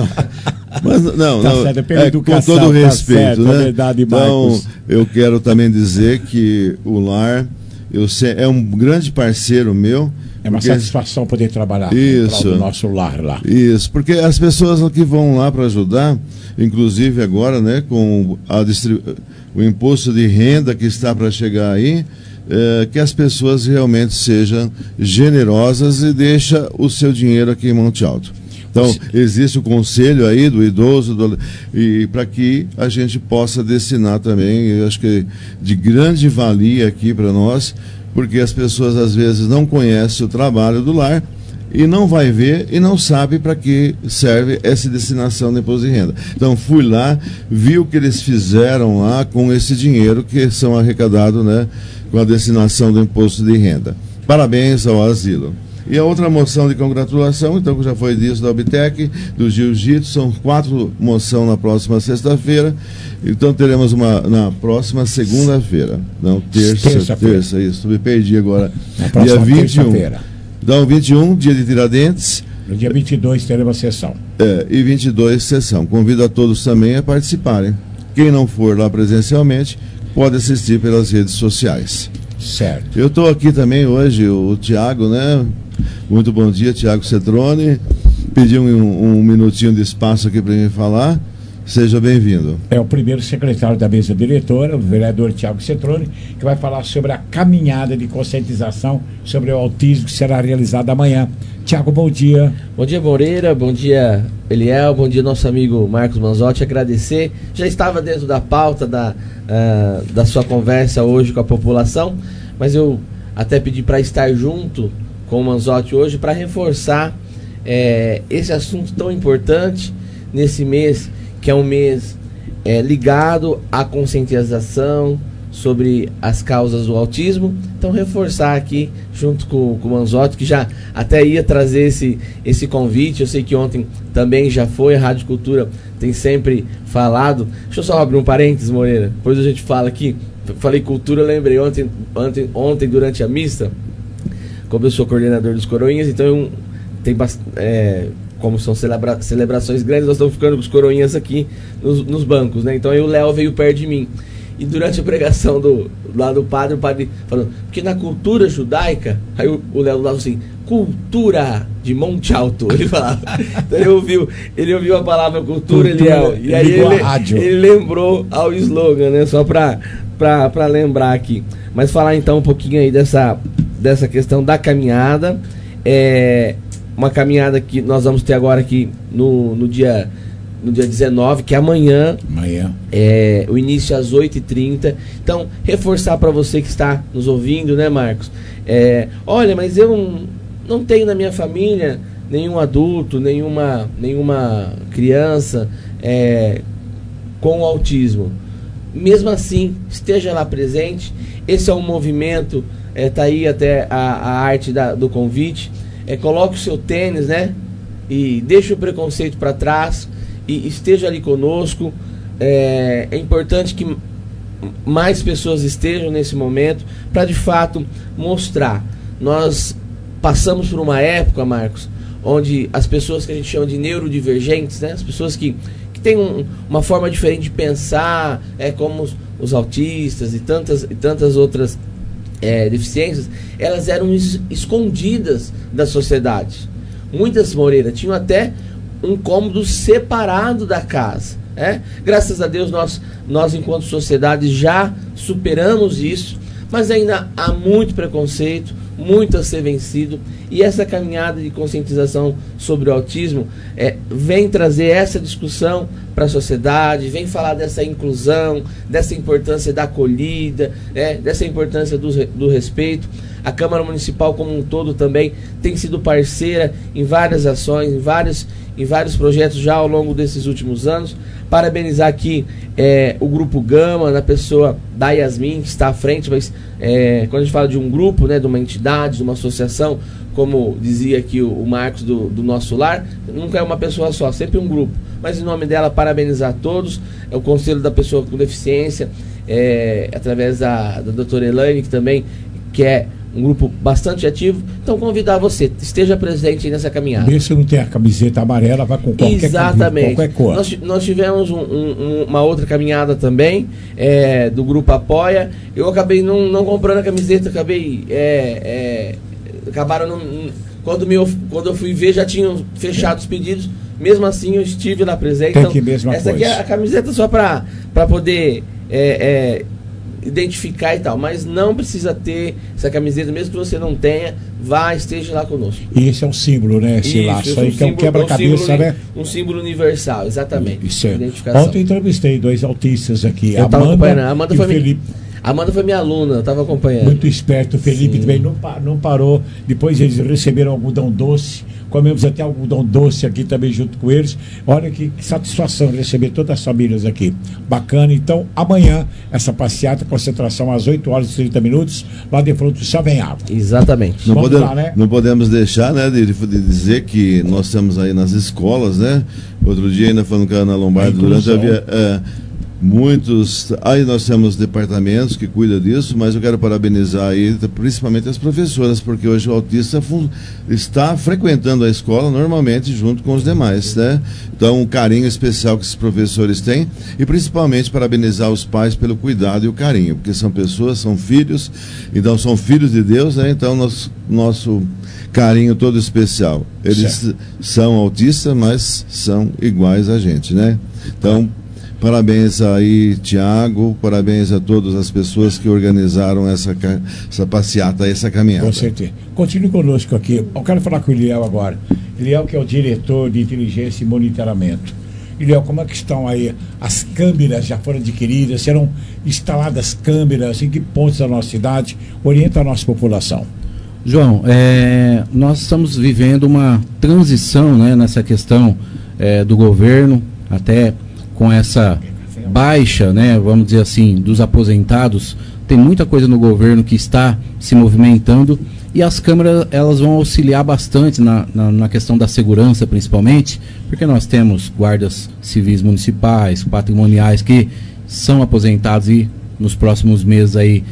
Mas não, tá não certo, é, com todo respeito, tá certo, né? É verdade, então, Marcos. Eu quero também dizer que o Lar Eu sei, é um grande parceiro meu. É uma porque... satisfação poder trabalhar isso, no nosso lar lá. Isso, porque as pessoas que vão lá para ajudar, inclusive agora, né, com a distribu... o imposto de renda que está para chegar aí, é, que as pessoas realmente sejam generosas e deixem o seu dinheiro aqui em Monte Alto. Então, existe o conselho aí do idoso, do, e para que a gente possa destinar também, eu acho que de grande valia aqui para nós, porque as pessoas às vezes não conhecem o trabalho do lar e não vai ver e não sabe para que serve essa destinação de imposto de renda. Então, fui lá, vi o que eles fizeram lá com esse dinheiro que são arrecadados, né, com a destinação do imposto de renda. Parabéns ao asilo. E a outra moção de congratulação, então, que já foi disso da Obtec, do Jiu-Jitsu, são quatro moções na próxima sexta-feira. Então teremos uma na próxima segunda-feira. Não, terça, terça, terça, isso, me perdi agora. Na dia vinte e um. Então, vinte e um, dia de Tiradentes. No dia vinte e dois teremos sessão. É, e vinte e dois, sessão. Convido a todos também a participarem. Quem não for lá presencialmente, pode assistir pelas redes sociais. Certo. Eu estou aqui também hoje, o, o Tiago, né? Muito bom dia, Tiago Cetrone. Pedi um, um minutinho de espaço aqui para mim falar. Seja bem-vindo. É o primeiro secretário da mesa diretora, o vereador Tiago Cetrone, que vai falar sobre a caminhada de conscientização sobre o autismo que será realizada amanhã. Tiago, bom dia. Bom dia, Moreira. Bom dia, Eliel. Bom dia, nosso amigo Marcos Manzotti. Agradecer. Já estava dentro da pauta da, uh, da sua conversa hoje com a população, mas eu até pedi para estar junto com o Manzotti hoje para reforçar é, esse assunto tão importante nesse mês, que é um mês é, ligado à conscientização sobre as causas do autismo. Então, reforçar aqui, junto com, com o Manzotti, que já até ia trazer esse, esse convite. Eu sei que ontem também já foi, a Rádio Cultura tem sempre falado. Deixa eu só abrir um parênteses, Moreira, depois a gente fala aqui. Falei cultura, eu lembrei ontem, ontem, ontem durante a missa, como eu sou coordenador dos Coroinhas, então eu, tem bastante... É, como são celebra celebrações grandes, nós estamos ficando com os coroinhas aqui nos, nos bancos, né? Então aí o Léo veio perto de mim. E durante a pregação do, lá do padre, o padre falou, porque na cultura judaica, aí o, o Léo falava assim, cultura de Monte Alto, ele falava. Então ele ouviu, ele ouviu a palavra cultura, cultura ele, e aí ele, ele lembrou ao slogan, né? Só para para lembrar aqui. Mas falar então um pouquinho aí dessa, dessa questão da caminhada. É uma caminhada que nós vamos ter agora aqui no, no, dia, no dia dezenove, que é amanhã. Amanhã. É, o início às oito e trinta. Então, reforçar para você que está nos ouvindo, né, Marcos? É, olha, mas eu não, não tenho na minha família nenhum adulto, nenhuma, nenhuma criança é, com autismo. Mesmo assim, esteja lá presente. Esse é um movimento, é, tá aí até a, a arte da, do convite. É, coloque o seu tênis, né? E deixe o preconceito para trás e esteja ali conosco. É, é importante que mais pessoas estejam nesse momento para de fato mostrar. Nós passamos por uma época, Marcos, onde as pessoas que a gente chama de neurodivergentes, né? As pessoas que tem um, uma forma diferente de pensar, é, como os, os autistas e tantas, e tantas outras é, deficiências, elas eram es, escondidas da sociedade. Muitas, Moreira, tinham até um cômodo separado da casa. É? Graças a Deus nós, nós, enquanto sociedade, já superamos isso, mas ainda há muito preconceito, muito a ser vencido, e essa caminhada de conscientização sobre o autismo é, vem trazer essa discussão para a sociedade, vem falar dessa inclusão, dessa importância da acolhida, é, dessa importância do, do respeito. A Câmara Municipal como um todo também tem sido parceira em várias ações, em vários, em vários projetos já ao longo desses últimos anos. Parabenizar aqui é, o Grupo Gama, na pessoa da Yasmin, que está à frente, mas é, quando a gente fala de um grupo, né, de uma entidade, de uma associação, como dizia aqui o, o Marcos do, do Nosso Lar, nunca é uma pessoa só, sempre um grupo. Mas em nome dela, parabenizar a todos, é o Conselho da Pessoa com Deficiência, é, através da, da doutora Elaine, que também que é um grupo bastante ativo. Então, convidar você, esteja presente nessa caminhada. Mesmo se não tem a camiseta amarela, vai com qualquer, Exatamente. qualquer cor. Nós, nós tivemos um, um, uma outra caminhada também, é, do Grupo Apoia. Eu acabei não, não comprando a camiseta, acabei... É, é, acabaram... Não, quando, me, quando eu fui ver, já tinham fechado os pedidos. Mesmo assim, eu estive lá presente. Tem então, que mesma essa coisa. aqui é a camiseta só para poder... É, é, identificar e tal, mas não precisa ter essa camiseta, mesmo que você não tenha, vá, esteja lá conosco. E esse é um símbolo, né? Esse Isso, laço isso, aí, um que é um símbolo, quebra-cabeça, um símbolo, né? Um símbolo universal, exatamente. Isso é. Identificação. Ontem eu entrevistei dois autistas aqui, eu tava acompanhando, a Amanda e foi Felipe. Minha, Amanda foi minha aluna, eu estava acompanhando. Muito esperto, o Felipe Sim. também não, não parou. Depois eles receberam algodão doce, comemos até algodão doce aqui também junto com eles. Olha que, que satisfação receber todas as famílias aqui. Bacana. Então, amanhã, essa passeata, concentração às oito horas e trinta minutos, lá de frente do Savenhago. Exatamente. Não, Vamos podemos, lá, né? não podemos deixar, né, de, de dizer que nós estamos aí nas escolas, né? Outro dia, ainda falando com a Ana Lombardi, durante a via... É, muitos, aí nós temos departamentos que cuidam disso, mas eu quero parabenizar aí principalmente as professoras, porque hoje o autista está frequentando a escola normalmente junto com os demais, né? Então, um carinho especial que esses professores têm, e principalmente parabenizar os pais pelo cuidado e o carinho, porque são pessoas, são filhos, então são filhos de Deus, né? Então nosso, nosso carinho todo especial. Eles certo. São autistas, mas são iguais a gente, né? Então, parabéns aí, Tiago, parabéns a todas as pessoas que organizaram essa, essa passeata, essa caminhada. Com certeza. Continue conosco aqui. Eu quero falar com o Iliel agora. Iliel, que é o diretor de inteligência e monitoramento. Iliel, como é que estão aí? As câmeras já foram adquiridas, serão instaladas câmeras em que pontos da nossa cidade? Orienta a nossa população. João, é, nós estamos vivendo uma transição, né, nessa questão é, do governo, até com essa baixa, né, vamos dizer assim, dos aposentados, tem muita coisa no governo que está se movimentando, e as câmeras elas vão auxiliar bastante na, na, na questão da segurança, principalmente, porque nós temos guardas civis municipais, patrimoniais, que são aposentados e nos próximos meses aí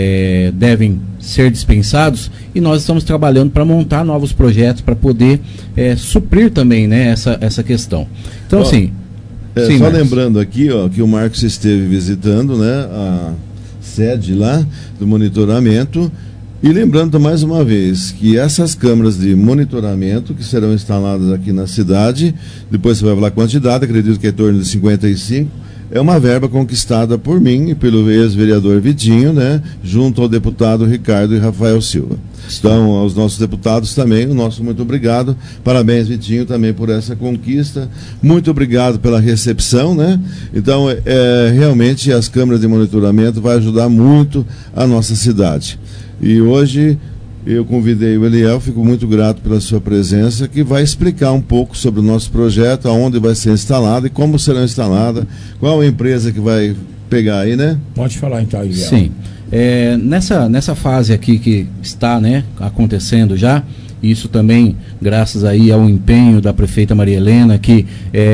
é, devem ser dispensados, e nós estamos trabalhando para montar novos projetos para poder é, suprir também, né, essa, essa questão. Então, ó, assim... É, sim, só Marcos. lembrando aqui, ó, que o Marcos esteve visitando, né, a sede lá do monitoramento, e lembrando mais uma vez que essas câmeras de monitoramento que serão instaladas aqui na cidade, depois você vai falar a quantidade, acredito que é em torno de cinquenta e cinco, é uma verba conquistada por mim e pelo ex-vereador Vitinho, né, junto ao deputado Ricardo e Rafael Silva. Então, aos nossos deputados também, o nosso muito obrigado. Parabéns, Vitinho, também por essa conquista. Muito obrigado pela recepção, né? Então, é, realmente, as câmeras de monitoramento vão ajudar muito a nossa cidade. E hoje eu convidei o Eliel, fico muito grato pela sua presença, que vai explicar um pouco sobre o nosso projeto, aonde vai ser instalado e como será instalada, qual a empresa que vai pegar aí, né? Pode falar então, Eliel. Sim. É, nessa, nessa fase aqui que está, né, acontecendo já, isso também graças aí ao empenho da prefeita Maria Helena, que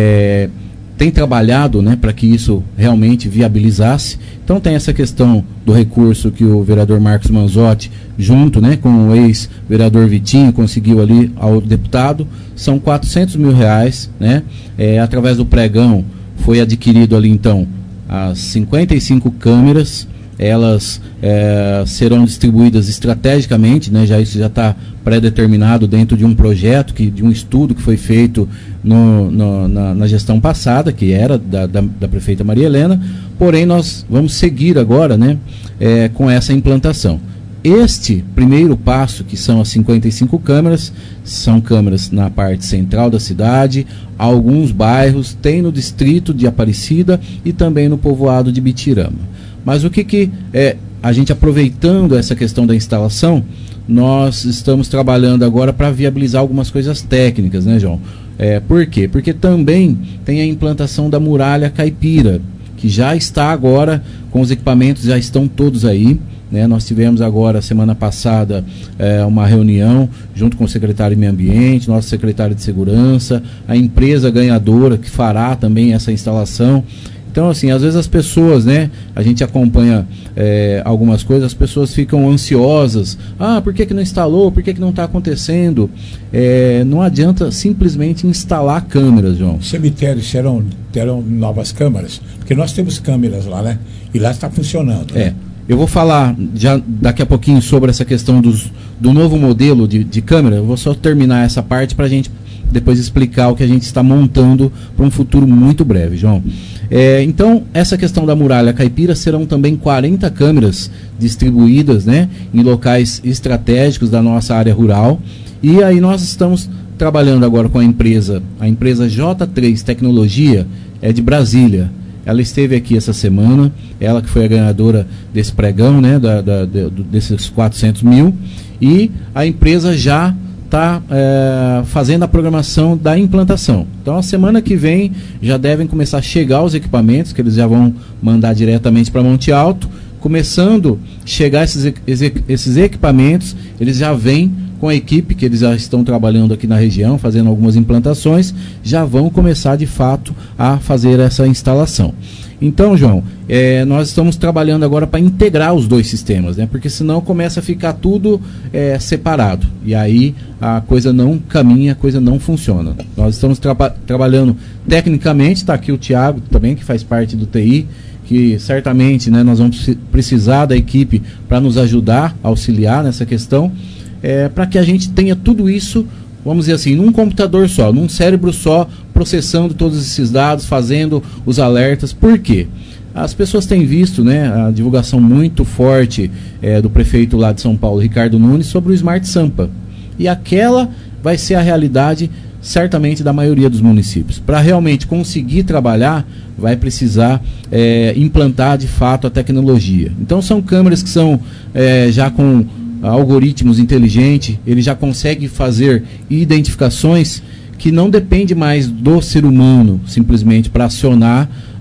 é, tem trabalhado, né, para que isso realmente viabilizasse. Então tem essa questão do recurso que o vereador Marcos Manzotti, junto, né, com o ex-vereador Vitinho, conseguiu ali ao deputado, são quatrocentos mil reais, né, é, através do pregão foi adquirido ali então as cinquenta e cinco câmeras. Elas é, serão distribuídas estrategicamente, né, já isso já está pré-determinado dentro de um projeto, que, de um estudo que foi feito no, no, na, na gestão passada, que era da, da, da prefeita Maria Helena, porém nós vamos seguir agora, né, é, com essa implantação. Este primeiro passo, que são as cinquenta e cinco câmeras, são câmeras na parte central da cidade, alguns bairros, tem no distrito de Aparecida e também no povoado de Bitirama. Mas o que, que é, a gente aproveitando essa questão da instalação, nós estamos trabalhando agora para viabilizar algumas coisas técnicas, né, João? É, por quê? Porque também tem a implantação da muralha caipira, que já está agora, com os equipamentos já estão todos aí, né? Nós tivemos agora, semana passada, é, uma reunião junto com o secretário de Meio Ambiente, nosso secretário de Segurança, a empresa ganhadora que fará também essa instalação. Então, assim, às vezes as pessoas, né, a gente acompanha é, algumas coisas, as pessoas ficam ansiosas. Ah, por que que não instalou? Por que que não está acontecendo? É, não adianta simplesmente instalar câmeras, João. Cemitérios serão, terão novas câmeras? Porque nós temos câmeras lá, né? E lá está funcionando. É. Né? Eu vou falar já daqui a pouquinho sobre essa questão dos, do novo modelo de, de câmera. Eu vou só terminar essa parte para a gente depois explicar o que a gente está montando para um futuro muito breve, João. É, então, essa questão da muralha caipira serão também quarenta câmeras distribuídas, né, em locais estratégicos da nossa área rural. E aí nós estamos trabalhando agora com a empresa, a empresa J três Tecnologia, é de Brasília. Ela esteve aqui essa semana, ela que foi a ganhadora desse pregão, né, da, da, da, desses quatrocentos mil, e a empresa já está é, fazendo a programação da implantação. Então, a semana que vem já devem começar a chegar os equipamentos, que eles já vão mandar diretamente para Monte Alto. Começando a chegar esses, esses equipamentos, eles já vêm com a equipe, que eles já estão trabalhando aqui na região, fazendo algumas implantações, já vão começar de fato a fazer essa instalação. Então, João, é, nós estamos trabalhando agora para integrar os dois sistemas, né? Porque senão começa a ficar tudo é, separado. E aí a coisa não caminha, a coisa não funciona. Nós estamos tra trabalhando tecnicamente, está aqui o Tiago também, que faz parte do T I, que certamente, né, nós vamos precisar da equipe para nos ajudar, auxiliar nessa questão, é, para que a gente tenha tudo isso, vamos dizer assim, num computador só, num cérebro só, processando todos esses dados, fazendo os alertas. Por quê? As pessoas têm visto, né, a divulgação muito forte é, do prefeito lá de São Paulo, Ricardo Nunes, sobre o Smart Sampa. E aquela vai ser a realidade, certamente, da maioria dos municípios. Para realmente conseguir trabalhar, vai precisar é, implantar, de fato, a tecnologia. Então, são câmeras que são é, já com algoritmos inteligentes, ele já consegue fazer identificações que não depende mais do ser humano, simplesmente, para acionar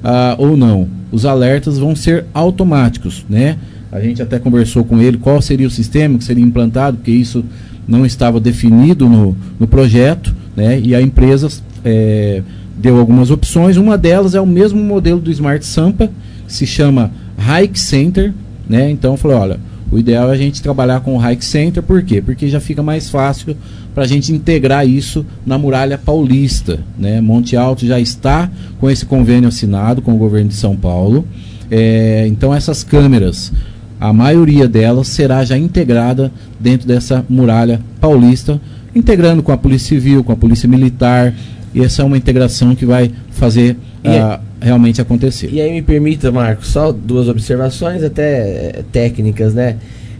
ah, ou não. Os alertas vão ser automáticos, né? A gente até conversou com ele qual seria o sistema que seria implantado, porque isso não estava definido no, no projeto, né? E a empresa é, deu algumas opções. Uma delas é o mesmo modelo do Smart Sampa, que se chama Hike Center, né? Então falou, olha, o ideal é a gente trabalhar com o Hike Center, por quê? Porque já fica mais fácil para a gente integrar isso na Muralha Paulista, né? Monte Alto já está com esse convênio assinado com o governo de São Paulo, é, então essas câmeras, a maioria delas será já integrada dentro dessa Muralha Paulista, integrando com a Polícia Civil, com a Polícia Militar, e essa é uma integração que vai fazer uh, realmente acontecer. E aí me permita, Marcos, só duas observações até é, técnicas, né?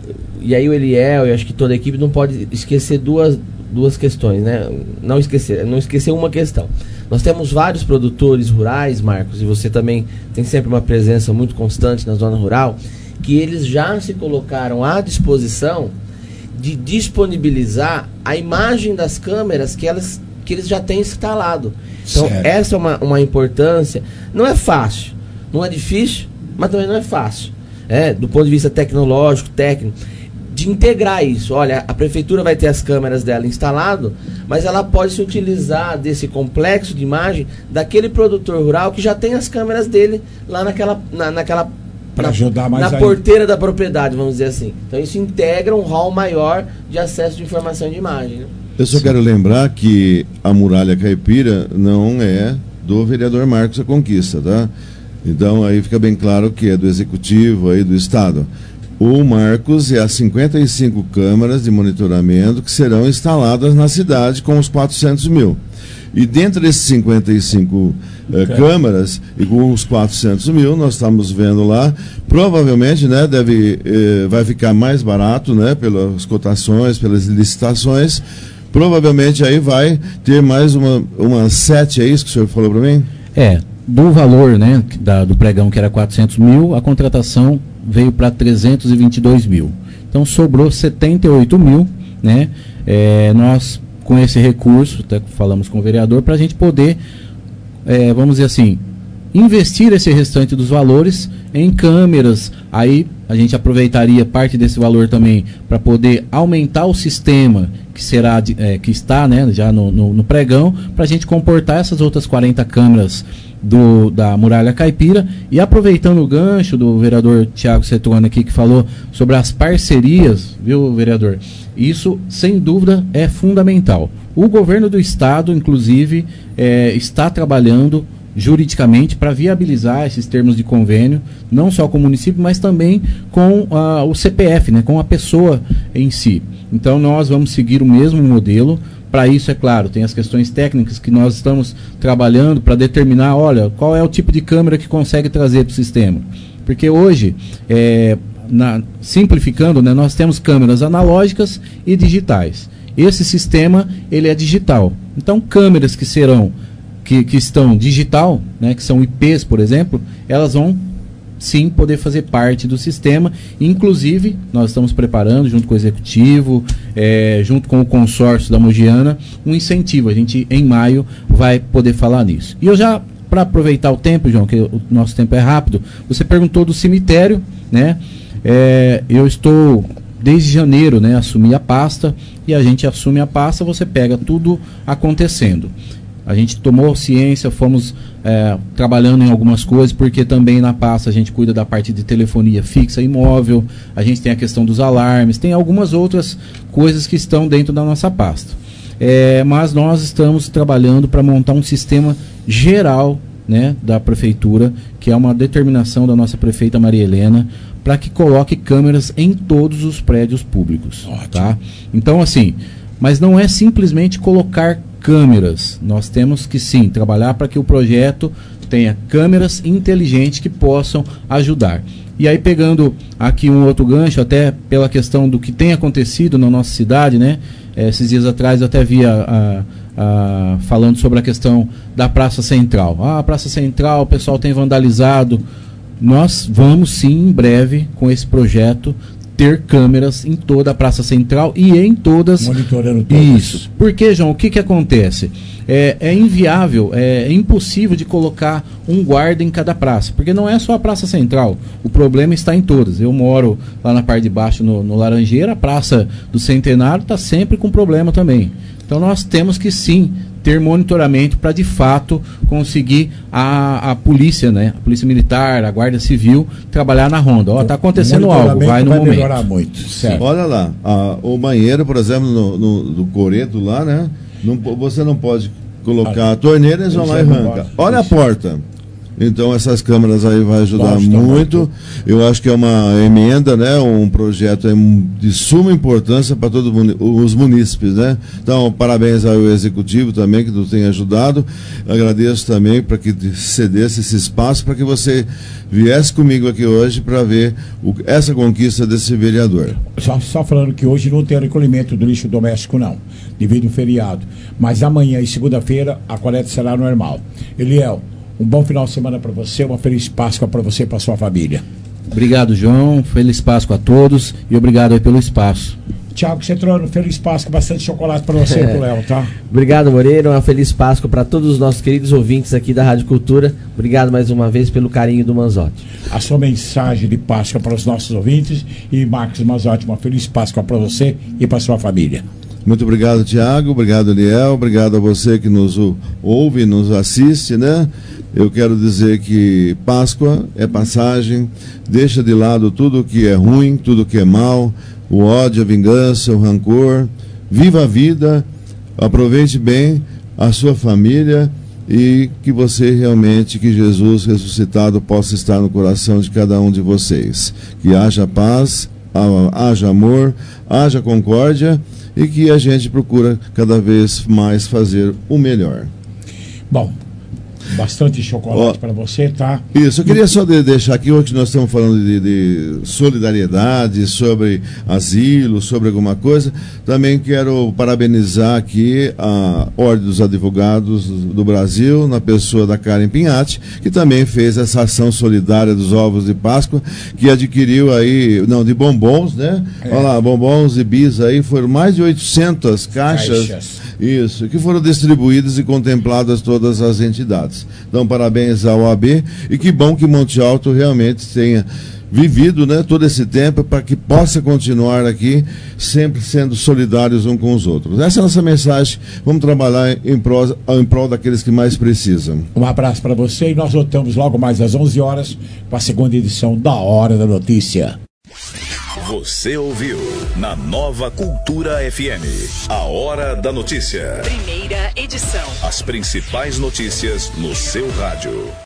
E aí o Eliel, eu acho que toda a equipe não pode esquecer duas, duas questões, né? Não esquecer, não esquecer uma questão. Nós temos vários produtores rurais, Marcos, e você também tem sempre uma presença muito constante na zona rural, que eles já se colocaram à disposição de disponibilizar a imagem das câmeras que, elas, que eles já têm instalado. Então, certo. Essa é uma, uma importância. Não é fácil, não é difícil, mas também não é fácil. É, do ponto de vista tecnológico, técnico, de integrar isso. Olha, a prefeitura vai ter as câmeras dela instalado, mas ela pode se utilizar desse complexo de imagem daquele produtor rural que já tem as câmeras dele lá naquela... Na, naquela para ajudar mais na porteira da propriedade, vamos dizer assim. Então isso integra um hall maior de acesso de informação de imagem, né? Eu só Sim. quero lembrar que a Muralha Caipira não é do vereador Marcos da Conquista, tá? Então aí fica bem claro que é do Executivo aí do Estado. O Marcos é as cinquenta e cinco câmaras de monitoramento que serão instaladas na cidade com os quatrocentos mil. E dentro desses cinquenta e cinco eh, okay. câmaras e com os quatrocentos mil, nós estamos vendo lá, provavelmente, né, deve, eh, vai ficar mais barato, né, pelas cotações, pelas licitações, provavelmente aí vai ter mais uma, uma sete, é isso que o senhor falou para mim? É, do valor, né, da, do pregão que era quatrocentos mil, a contratação veio para trezentos e vinte e dois mil. Então sobrou setenta e oito mil, né, é, nós... com esse recurso, até falamos com o vereador, para a gente poder, é, vamos dizer assim, investir esse restante dos valores em câmeras. Aí a gente aproveitaria parte desse valor também para poder aumentar o sistema que será é, que está, né, já no, no, no pregão, para a gente comportar essas outras quarenta câmeras do, da Muralha Caipira. E aproveitando o gancho do vereador Tiago Cetuano aqui, que falou sobre as parcerias, viu, vereador? Isso, sem dúvida, é fundamental. O governo do estado, inclusive, é, está trabalhando juridicamente para viabilizar esses termos de convênio, não só com o município, mas também com ah, o C P F, né, com a pessoa em si. Então, nós vamos seguir o mesmo modelo. Para isso, é claro, tem as questões técnicas que nós estamos trabalhando para determinar, olha, qual é o tipo de câmera que consegue trazer para o sistema. Porque hoje, é, na, simplificando, né, nós temos câmeras analógicas e digitais. Esse sistema, ele é digital. Então, câmeras que serão, que, que estão digital, né, que são I Ps, por exemplo, elas vão sim poder fazer parte do sistema. Inclusive, nós estamos preparando, junto com o Executivo, é, junto com o consórcio da Mogiana, um incentivo. A gente, em maio, vai poder falar nisso. E eu já, para aproveitar o tempo, João, que o nosso tempo é rápido, você perguntou do cemitério, né? É, eu estou, desde janeiro, né, assumi a pasta, e a gente assume a pasta, você pega tudo acontecendo. A gente tomou ciência, fomos é, trabalhando em algumas coisas, porque também na pasta a gente cuida da parte de telefonia fixa e móvel, a gente tem a questão dos alarmes, tem algumas outras coisas que estão dentro da nossa pasta. É, mas nós estamos trabalhando para montar um sistema geral, né, da prefeitura, que é uma determinação da nossa prefeita Maria Helena, para que coloque câmeras em todos os prédios públicos. Tá? Então, assim, mas não é simplesmente colocar câmeras. Nós temos que sim trabalhar para que o projeto tenha câmeras inteligentes que possam ajudar. E aí, pegando aqui um outro gancho, até pela questão do que tem acontecido na nossa cidade, né? É, esses dias atrás eu até via a, a, falando sobre a questão da Praça Central. Ah, a Praça Central, o pessoal tem vandalizado. Nós vamos sim, em breve, com esse projeto, ter câmeras em toda a Praça Central e em todas... Monitorando todas. Isso. Porque, João, o que que acontece? é, é inviável, é, é impossível de colocar um guarda em cada praça, porque não é só a Praça Central, o problema está em todas. Eu moro lá na parte de baixo, no, no Laranjeira, a Praça do Centenário está sempre com problema também. Então nós temos que sim ter monitoramento para de fato conseguir a, a polícia, né? A polícia militar, a guarda civil trabalhar na ronda. Ó, tá acontecendo algo, vai no vai momento. melhorar muito, certo. Olha lá, a, o banheiro, por exemplo, no, no, do coreto lá, né? Não, você não pode colocar a torneira, eles vão lá e arranca. Olha a porta. Então essas câmeras aí vai ajudar muito. Eu acho que é uma emenda, né? Um projeto de suma importância para todos os munícipes, né? Então, parabéns ao executivo também que nos tem ajudado. Agradeço também para que cedesse esse espaço para que você viesse comigo aqui hoje para ver o, essa conquista desse vereador. Só, só falando que hoje não tem recolhimento do lixo doméstico não, devido ao feriado. Mas amanhã e segunda-feira a coleta será normal. Eliel, um bom final de semana para você, uma feliz Páscoa para você e para sua família. Obrigado, João. Feliz Páscoa a todos e obrigado aí pelo espaço. Tiago Cetrano, feliz Páscoa, bastante chocolate para você e para o Léo, tá? Obrigado, Moreira. Uma feliz Páscoa para todos os nossos queridos ouvintes aqui da Rádio Cultura. Obrigado mais uma vez pelo carinho do Manzotti. A sua mensagem de Páscoa para os nossos ouvintes e Marcos Manzotti, uma feliz Páscoa para você e para sua família. Muito obrigado, Tiago. Obrigado, Eliel. Obrigado a você que nos ouve, nos assiste, né? Eu quero dizer que Páscoa é passagem, deixa de lado tudo que é ruim, tudo que é mal, o ódio, a vingança, o rancor. Viva a vida, aproveite bem a sua família e que você realmente, que Jesus ressuscitado possa estar no coração de cada um de vocês. Que haja paz, haja amor, haja concórdia e que a gente procura cada vez mais fazer o melhor. Bom, bastante chocolate oh, para você, tá? Isso, eu queria só de, deixar aqui, hoje nós estamos falando de, de solidariedade, sobre asilo, sobre alguma coisa. Também quero parabenizar aqui a Ordem dos Advogados do Brasil, na pessoa da Karen Pinhatti, que também fez essa ação solidária dos ovos de Páscoa, que adquiriu aí, não, de bombons, né? É. Olha lá, bombons e bis aí, foram mais de oitocentas caixas, caixas, isso, que foram distribuídas e contempladas todas as entidades. Então, parabéns à O A B e que bom que Monte Alto realmente tenha vivido, né, todo esse tempo para que possa continuar aqui sempre sendo solidários uns com os outros. Essa é a nossa mensagem. Vamos trabalhar em prol, em prol daqueles que mais precisam. Um abraço para você e nós voltamos logo mais às onze horas com a segunda edição da Hora da Notícia. Você ouviu na Nova Cultura F M a Hora da Notícia. Primeira edição. As principais notícias no seu rádio.